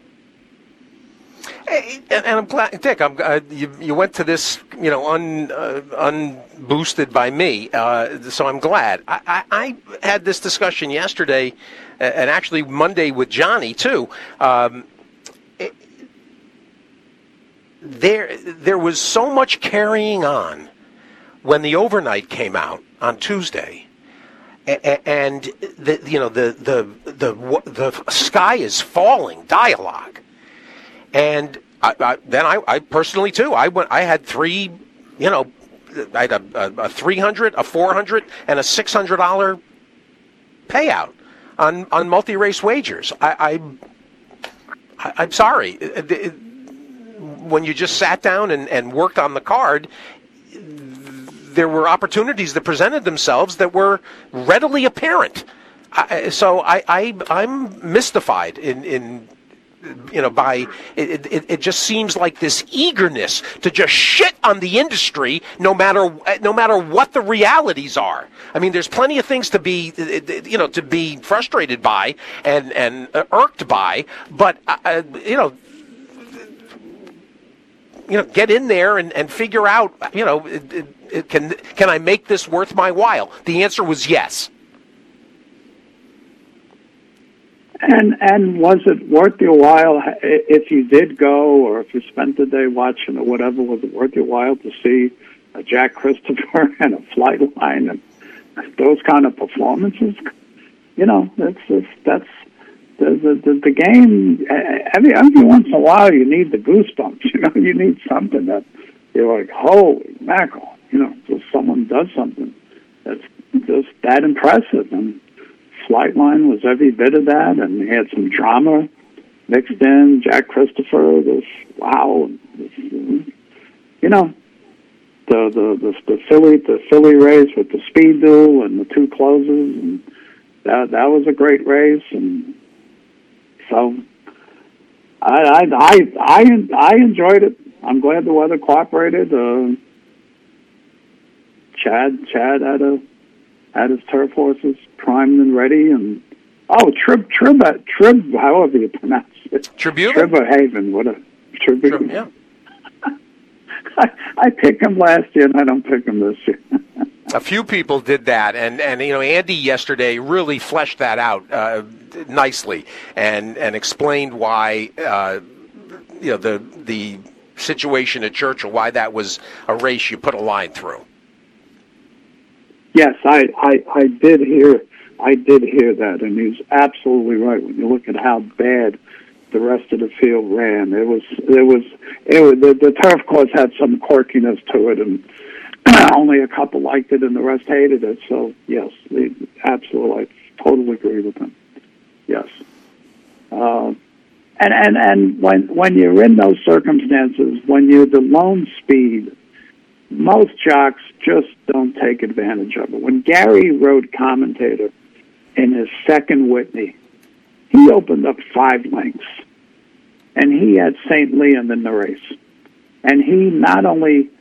Speaker 2: And I'm glad, Dick. You went to this, unboosted by me. So I'm glad. I had this discussion yesterday, and actually Monday with Johnny too. There was so much carrying on when the overnight came out on Tuesday, and the sky is falling dialogue. And I personally too. I had three, I had a $300, a $400, and a $600 payout on multi-race wagers. I'm sorry. When you just sat down and worked on the card, there were opportunities that presented themselves that were readily apparent. So I'm mystified in it just seems like this eagerness to just shit on the industry, no matter what the realities are. I mean, there's plenty of things to be frustrated by and irked by, but get in there and figure out, can I make this worth my while? The answer was yes.
Speaker 3: And was it worth your while if you did go, or if you spent the day watching or whatever? Was it worth your while to see a Jack Christopher and a Flightline and those kind of performances? That's the game. Every once in a while, you need the goosebumps. You need something that you're like, holy mackerel! Just someone does something that's just that impressive. And Flightline was every bit of that, and he had some drama mixed in. Jack Christopher, the Philly race with the speed duel and the two closes, and that was a great race. And so I enjoyed it. I'm glad the weather cooperated. Chad had his turf horses primed and ready, and Trib, however you pronounce it, Tribhaven, what a Tribhaven.
Speaker 2: Yeah.
Speaker 3: I picked him last year, and I don't pick him this year.
Speaker 2: A few people did that, and Andy yesterday really fleshed that out nicely, and explained why the situation at Churchill, why that was a race you put a line through.
Speaker 3: Yes, I did hear that, and he's absolutely right. When you look at how bad the rest of the field ran, the turf course had some quirkiness to it, and only a couple liked it, and the rest hated it. So yes, absolutely, I totally agree with him. Yes, and when you're in those circumstances, when you're the lone speed, most jocks just don't take advantage of it. When Gary rode commentator in his second Whitney, he opened up 5 lengths, and he had St. Leon in the race. And he not only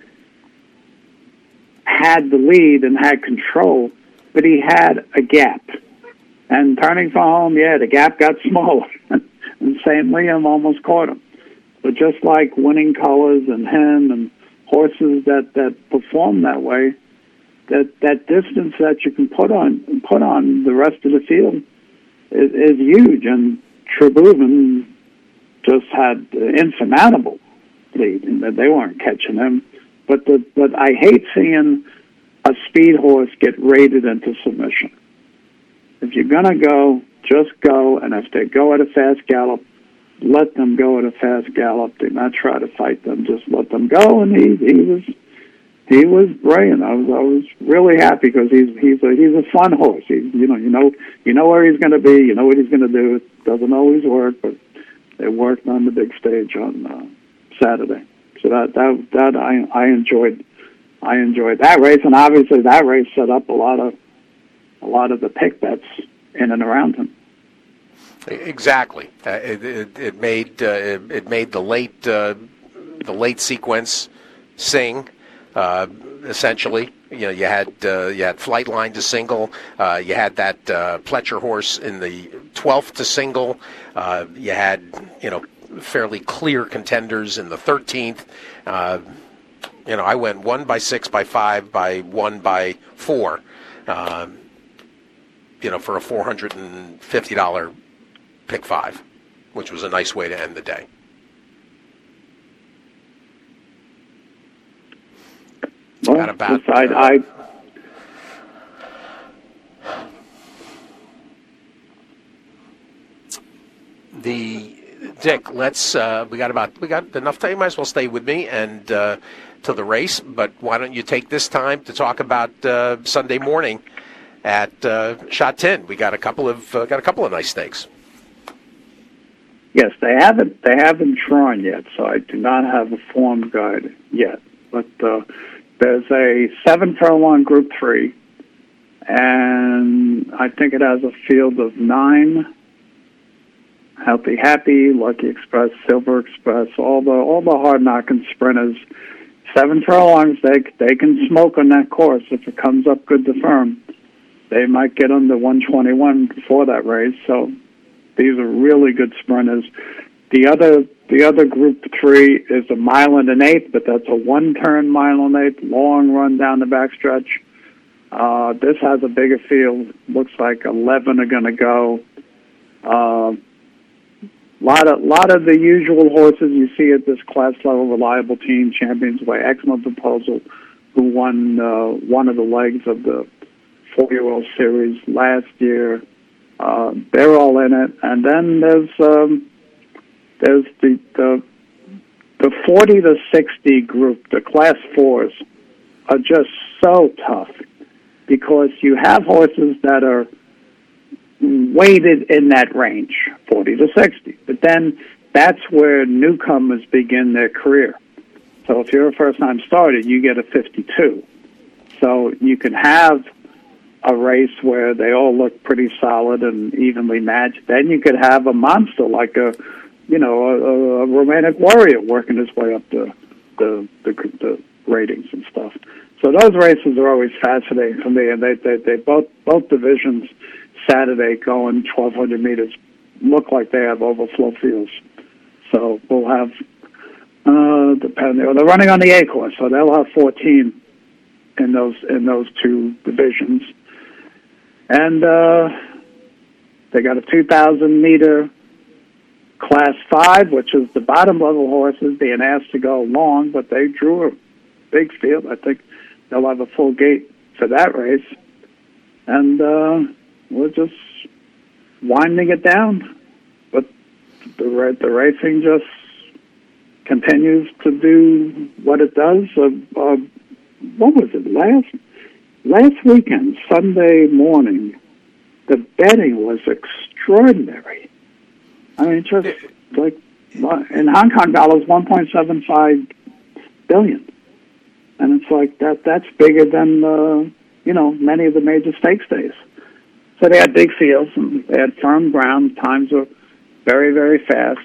Speaker 3: had the lead and had control, but he had a gap. And turning for home, the gap got smaller, and St. Leon almost caught him. But just like Winning Colors and him and horses that perform that way, that distance that you can put on the rest of the field is huge. And Tribhuvan just had insurmountable lead, and that they weren't catching him. But I hate seeing a speed horse get rated into submission. If you're gonna go, just go, and if they go at a fast gallop, let them go at a fast gallop. Do not try to fight them. Just let them go. And he was brilliant. I was really happy because he's a fun horse. You know where he's going to be. You know what he's going to do. It doesn't always work, but it worked on the big stage on Saturday. So that I enjoyed. I enjoyed that race, and obviously that race set up a lot of the pick bets in and around him.
Speaker 2: Exactly. It made the late sequence sing. Essentially, you had Flightline to single. You had that Pletcher horse in the 12th to single. You had fairly clear contenders in the 13th. I went 1 by 6 by 5 by 1 by 4. For a $450 pick 5, which was a nice way to end the day.
Speaker 3: Well,
Speaker 2: Dick, we got enough time. You might as well stay with me and to the race. But why don't you take this time to talk about Sunday morning at Shot 10? We got a couple of nice stakes.
Speaker 3: Yes, they haven't drawn yet, so I do not have a form guide yet. But there's a 7-furlong Group 3, and I think it has a field of 9. Healthy Happy, Lucky Express, Silver Express, all the hard knocking sprinters. 7 furlongs, they can smoke on that course if it comes up good to firm. They might get under 121 for that race. So these are really good sprinters. The other Group 3 is a 1 1/8, but that's a 1-turn 1 1/8, long run down the backstretch. This has a bigger field. Looks like 11 are going to go. Lot of the usual horses you see at this class level. Reliable Team, Champions Way, Excellent Proposal, who won one of the legs of the 4-year-old series last year. They're all in it, and then there's the 40 to 60 group. The Class 4s are just so tough because you have horses that are weighted in that range, 40 to 60. But then that's where newcomers begin their career. So if you're a first-time starter, you get a 52. So you can have a race where they all look pretty solid and evenly matched. Then you could have a monster like a Romantic Warrior working his way up the ratings and stuff. So those races are always fascinating for me, and they both divisions Saturday going 1,200 meters look like they have overflow fields. So we'll have they're running on the A course, so they'll have 14 in those two divisions, and they got a 2,000 meter Class 5, which is the bottom level horses being asked to go long, but they drew a big field. I think they'll have a full gate for that race, and we're just winding it down. But the racing just continues to do what it does. What was it, last weekend, Sunday morning, the betting was extraordinary. I mean, just like in Hong Kong dollars, 1.75 billion, and it's like that's bigger than many of the major stakes days. So they had big fields and they had firm ground. Times were very, very fast,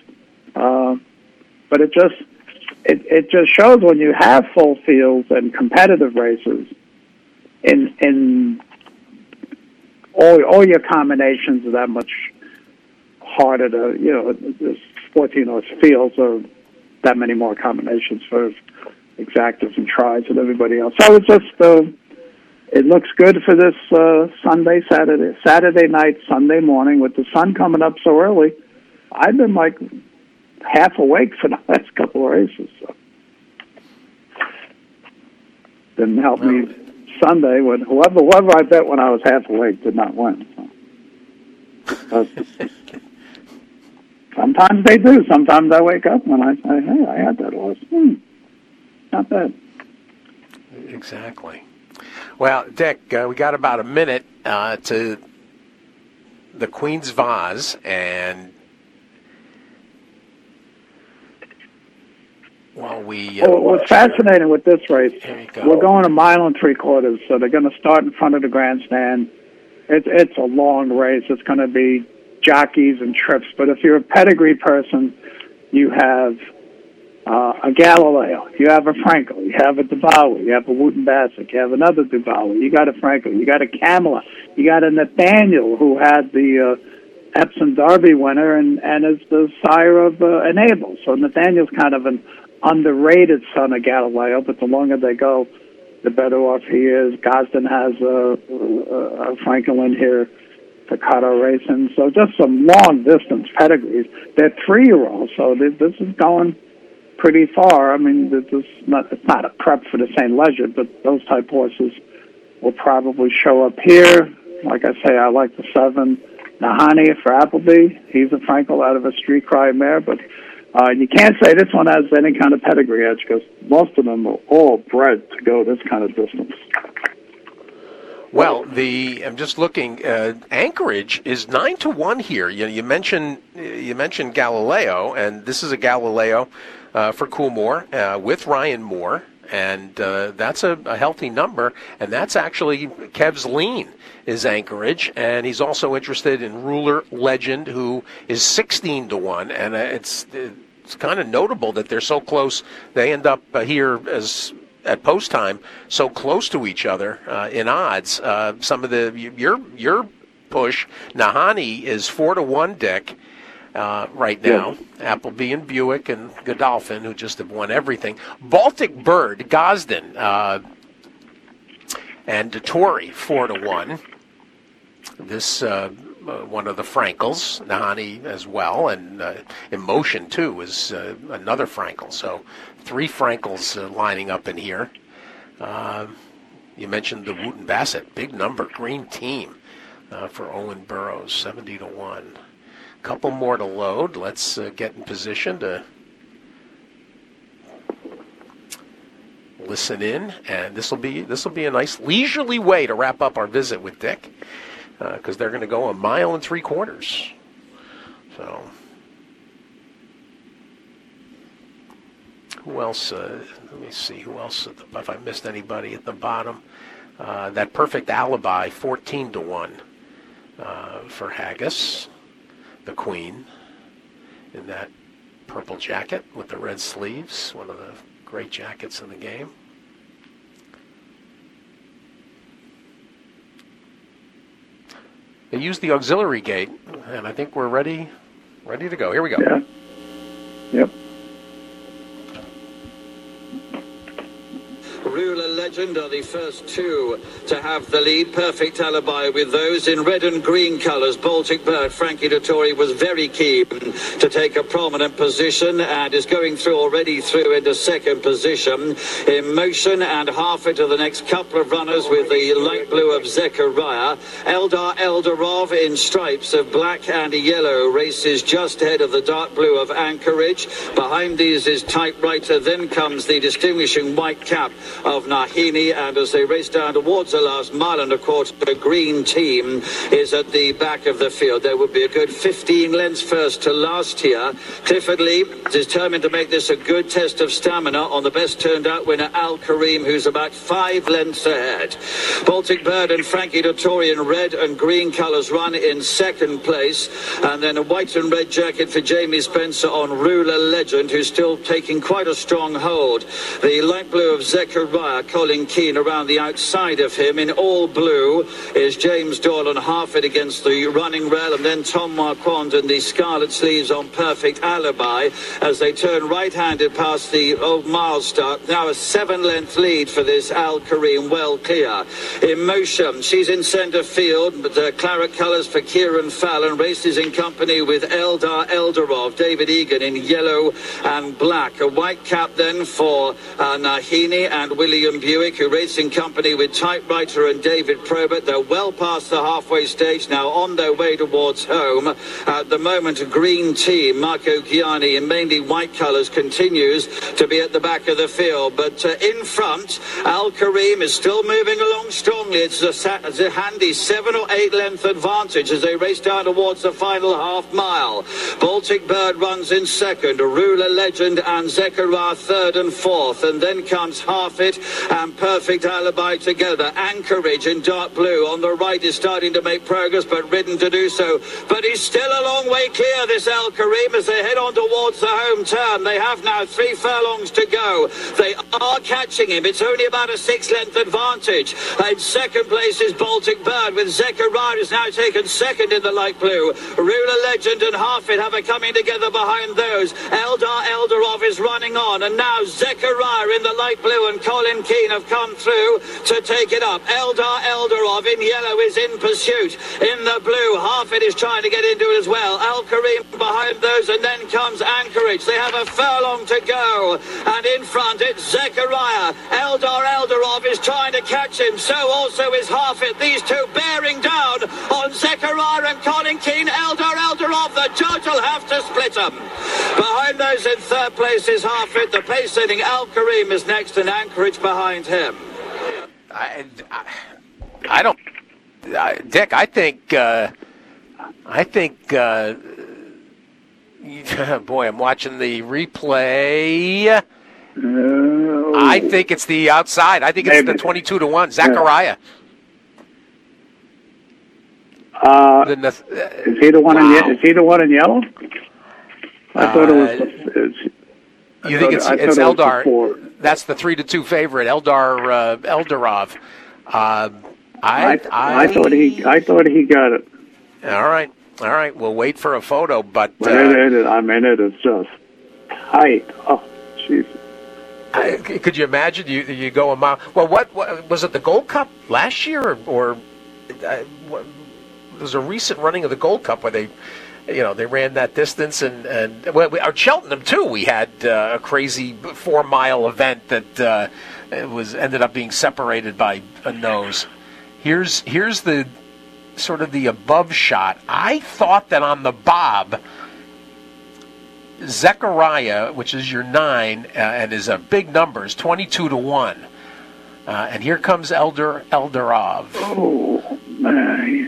Speaker 3: but it just shows when you have full fields and competitive races, in all your combinations are that much harder to, there's 14 horse fields or that many more combinations for exactas and tries and everybody else. So it's just, it looks good for this Saturday night, Sunday morning with the sun coming up so early. I've been like half awake for the last couple of races. So. Didn't help me Sunday when whoever I bet when I was half awake did not win. So. Sometimes they do. Sometimes I wake up and I say, hey, I had that loss. Not bad.
Speaker 2: Exactly. Well, Dick, we got about a minute to the Queen's Vase, and
Speaker 3: what's fascinating with this race, we're going 1 3/4 miles, so they're going to start in front of the grandstand. It's a long race. It's going to be jockeys and trips, but if you're a pedigree person, you have a Galileo, you have a Frankel, you have a Duvalle, you have a Wooten Bassick, you have another Duvalle, you got a Frankel, you got a Camilla, you got a Nathaniel who had the Epsom Derby winner and is the sire of Enable. So Nathaniel's kind of an underrated son of Galileo, but the longer they go, the better off he is. Gosden has a Frankel in here, Staccato Racing. So just some long-distance pedigrees. They're 3-year-olds, so this is going pretty far. I mean, it's not a prep for the St. Leger, but those type horses will probably show up here. Like I say, I like the 7, Nahani for Appleby. He's a Frankel out of a Street Cry mare, but you can't say this one has any kind of pedigree edge because most of them are all bred to go this kind of distance.
Speaker 2: Well, I'm just looking. Anchorage is 9-1 here. You mentioned Galileo, and this is a Galileo for Coolmore with Ryan Moore, and that's a healthy number. And that's actually Kev's lean is Anchorage, and he's also interested in Ruler Legend, who is 16-1, and it's kind of notable that they're so close. They end up here as at post time so close to each other in odds. Some of your push, Nahani is 4-1, Dick. Right now, Appleby and Buick and Godolphin, who just have won everything. Baltic Bird, Gosden, and Dettori, 4-1. This one of the Frankels, Nahani as well, and Emotion too is another Frankel. So 3 Frankels lining up in here. You mentioned the Wooten Bassett, big number, green team for Owen Burrows, 70-1. Couple more to load. Let's get in position to listen in, and this will be a nice leisurely way to wrap up our visit with Dick, because they're going to go 1 3/4 miles. So, who else? Let me see who else. If I missed anybody at the bottom, that Perfect Alibi, 14-1 for Haggis. The Queen in that purple jacket with the red sleeves, one of the great jackets in the game. They used the auxiliary gate, and I think we're ready to go. Here we go.
Speaker 3: Yeah. Yep.
Speaker 5: Ruler Legend are the first 2 to have the lead. Perfect Alibi with those in red and green colours. Baltic Bird, Frankie Dettori was very keen to take a prominent position and is going already through into second position. Emotion and half it to the next couple of runners with the light blue of Zechariah. Eldar Eldarov in stripes of black and yellow races just ahead of the dark blue of Anchorage. Behind these is Typewriter. Then comes the distinguishing white cap of Nahini, and as they race down towards the last 1.25 miles, the green team is at the back of the field. There would be a good 15 lengths first to last here. Clifford Lee is determined to make this a good test of stamina on the best turned out winner Al Kareem, who's about 5 lengths ahead. Baltic Bird and Frankie Dettori in red and green colours run in second place, and then a white and red jacket for Jamie Spencer on Ruler Legend, who's still taking quite a strong hold. The light blue of Zechariah, Colin Keane around the outside of him. In all blue is James Doyle on half it against the running rail, and then Tom Marquand and the scarlet sleeves on Perfect Alibi as they turn right-handed past the old mile start. Now a 7-length lead for this Al Kareem, well clear. Emotion, she's in centre field, but the claret colours for Kieran Fallon. Races in company with Eldar Eldarov, David Egan in yellow and black. A white cap then for Nahini and William Buick, who race in company with Typewriter and David Probert. They're well past the halfway stage now, on their way towards home. At the moment, a green team, Marco Gianni in mainly white colours, continues to be at the back of the field. But in front, Al Kareem is still moving along strongly. It's a handy 7 or 8 length advantage as they race down towards the final half mile. Baltic Bird runs in second, Ruler Legend and Zechariah third and fourth, and then comes Half It and Perfect Alibi together. Anchorage in dark blue on the right is starting to make progress, but ridden to do so. But he's still a long way clear, this Al Kareem, as they head on towards the home turn. They have now 3 furlongs to go. They are catching him. It's only about a 6-length advantage. In second place is Baltic Bird, with Zechariah is now taken second in the light blue. Ruler Legend and Half It have a coming together behind those. Eldar Eldarov is running on, and now Zechariah in the light blue and Colin Keane have come through to take it up. Eldar Eldarov in yellow is in pursuit. In the blue, Half It is trying to get into it as well. Al Kareem behind those, and then comes Anchorage. They have a furlong to go, and in front it's Zechariah. Eldar Eldarov is trying to catch him, so also is Half It. These two bearing down on Zechariah and Colin Keane. Eldar Eldarov, the judge will have to split them. Behind those in third place is Half It. The pace-setting Al Kareem is next, and Anchorage behind him.
Speaker 2: I don't, Dick. I think. Boy, I'm watching the replay. I think it's the outside. I think it's the 22-1. Zachariah.
Speaker 3: Is he the one in? Is he the one in yellow? I thought it was.
Speaker 2: You think it's Eldar? That's the 3-2 favorite, Eldarov.
Speaker 3: I thought he got it.
Speaker 2: All right. We'll wait for a photo, but
Speaker 3: it is just tight. Oh, jeez.
Speaker 2: Could you imagine you go a mile? Well, what was it? The Gold Cup last year, or there was a recent running of the Gold Cup where they ran that distance, and at Cheltenham too. We had a crazy 4-mile event that ended up being separated by a nose. Here's the sort of the above shot. I thought that on the bob, Zechariah, which is your 9 and is a big number, is 22-1, and here comes Eldarov.
Speaker 3: Oh man.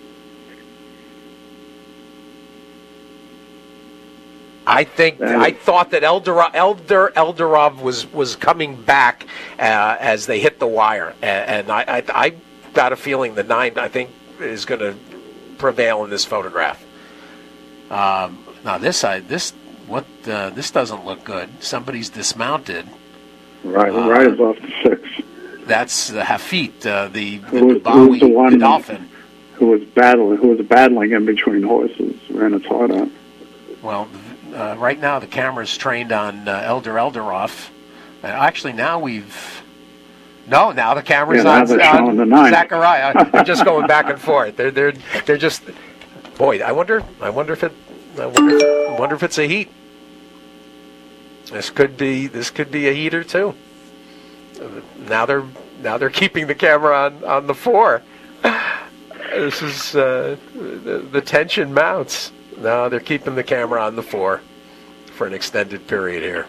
Speaker 2: I thought that Eldarov was coming back as they hit the wire, and I got a feeling the 9 I think is going to prevail in this photograph. Now this doesn't look good. Somebody's dismounted.
Speaker 3: Right above the 6.
Speaker 2: That's the Hafit, the Dolphin,
Speaker 3: who was battling in between horses, ran its heart out.
Speaker 2: Well. Right now, the camera's trained on Eldarov. Actually, now now the camera's on Zachariah. They're just going back and forth. They're just. Boy, I wonder if it's a heat. This could be a heater too. Now they're keeping the camera on the 4. This is the tension mounts. No, they're keeping the camera on the 4 for an extended period here.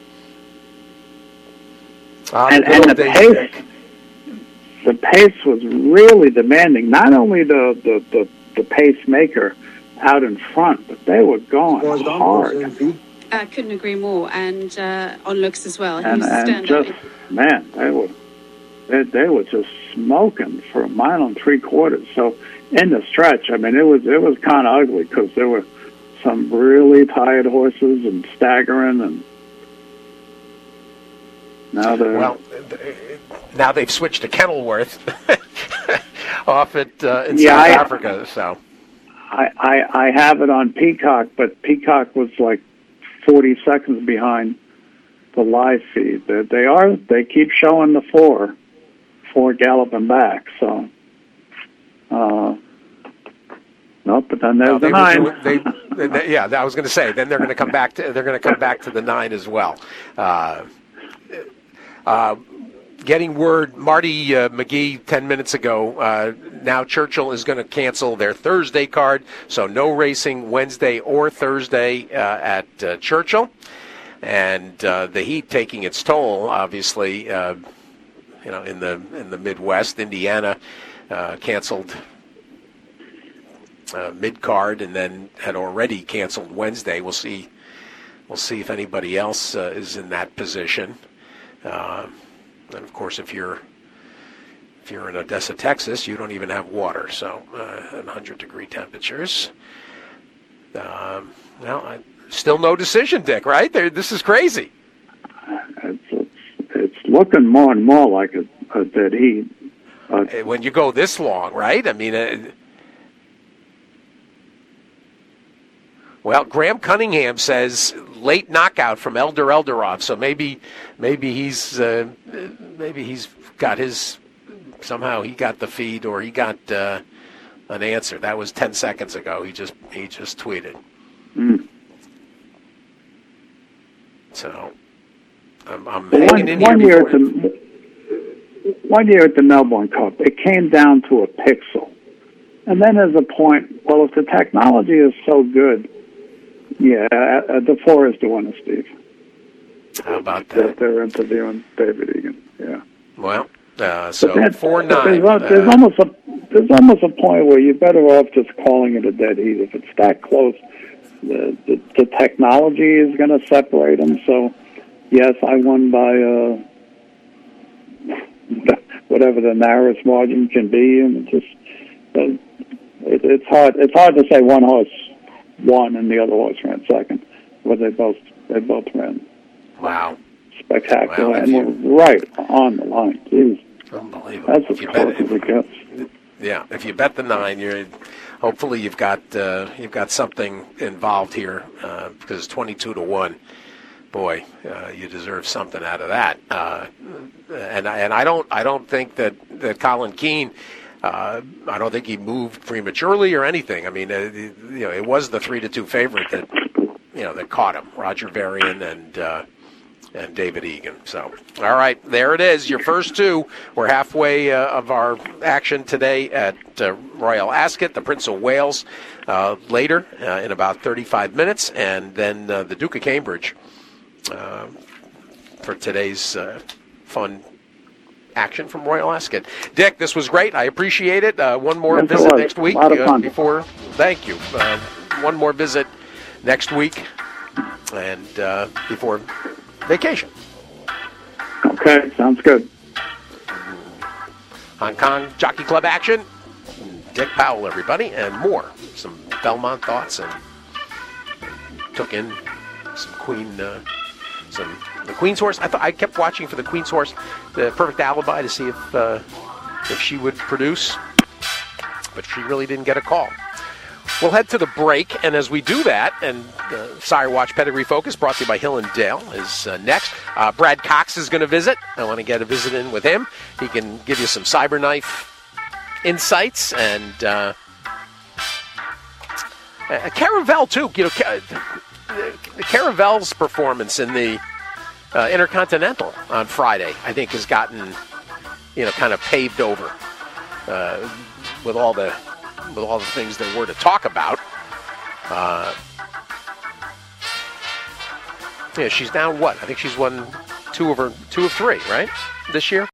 Speaker 3: And the pace was really demanding. Not only the pacemaker out in front, but they were going hard.
Speaker 6: I couldn't agree more. And on looks as well.
Speaker 3: And just, man, they were just smoking for 1 3/4 miles. So in the stretch, I mean, it was kind of ugly because there were some really tired horses and staggering, and now
Speaker 2: they've switched to Kenilworth off in South Africa. So
Speaker 3: I have it on Peacock, but Peacock was like 40 seconds behind the live feed. They keep showing the 4 galloping back. So. No, but then there's the 9.
Speaker 2: Yeah, I was going to say. Then they're going to come back to the 9 as well. Getting word, Marty McGee 10 minutes ago. Now Churchill is going to cancel their Thursday card, so no racing Wednesday or Thursday at Churchill, and the heat taking its toll. Obviously, in the Midwest, Indiana canceled mid-card and then had already canceled Wednesday. We'll see if anybody else is in that position. And of course, if you're in Odessa, Texas, you don't even have water, so 100-degree temperatures. Still no decision, Dick. Right? This is crazy.
Speaker 3: It's looking more and more like a dead heat.
Speaker 2: When you go this long, right? I mean. Well, Graham Cunningham says late knockout from Eldarov, so maybe he's got his, somehow he got the feed or he got an answer. That was 10 seconds ago. He just tweeted. So I'm hanging in here.
Speaker 3: One year at the Melbourne Cup, it came down to a pixel, and then there's a point. Well, if the technology is so good. Yeah, the 4 is doing it, Steve.
Speaker 2: How about that?
Speaker 3: They're interviewing David Egan. Yeah.
Speaker 2: Well, so 4-9.
Speaker 3: There's almost a point where you're better off just calling it a dead heat. If it's that close, the technology is going to separate them. So, yes, I won by whatever the narrowest margin can be, and it's hard. It's hard to say one horse won and the other horse ran second, but they both ran.
Speaker 2: Wow.
Speaker 3: Spectacular,
Speaker 2: Wow,
Speaker 3: and we're right on the line. Jeez.
Speaker 2: Unbelievable.
Speaker 3: That's as close as it gets.
Speaker 2: Yeah, if you bet the 9, hopefully you've got something involved here because it's 22-1. Boy, you deserve something out of that. And I don't think that Colin Keane. I don't think he moved prematurely or anything. I mean, it was the 3-2 favorite that caught him. Roger Varian and David Egan. So, all right, there it is. Your first two. We're halfway of our action today at Royal Ascot, the Prince of Wales, later in about 35 minutes, and then the Duke of Cambridge for today's fun action from Royal Ascot. Dick, this was great. I appreciate it. One more visit next week.
Speaker 3: A lot of fun.
Speaker 2: Thank you. One more visit next week, and before vacation.
Speaker 3: Okay, sounds good.
Speaker 2: Hong Kong Jockey Club action. Dick Powell, everybody, and more. Some Belmont thoughts, and took in some the Queen's Horse. I kept watching for the Queen's Horse, the Perfect Alibi, to see if she would produce, but she really didn't get a call. We'll head to the break, and as we do that, and Sire Watch Pedigree Focus, brought to you by Hill & Dale, is next. Brad Cox is going to visit. I want to get a visit in with him. He can give you some Cyberknife insights, and Caravel, too. Caravel's performance in the Intercontinental on Friday, I think, has gotten, kind of paved over with all the things there were to talk about. She's now what? I think she's won two of 3, right? This year?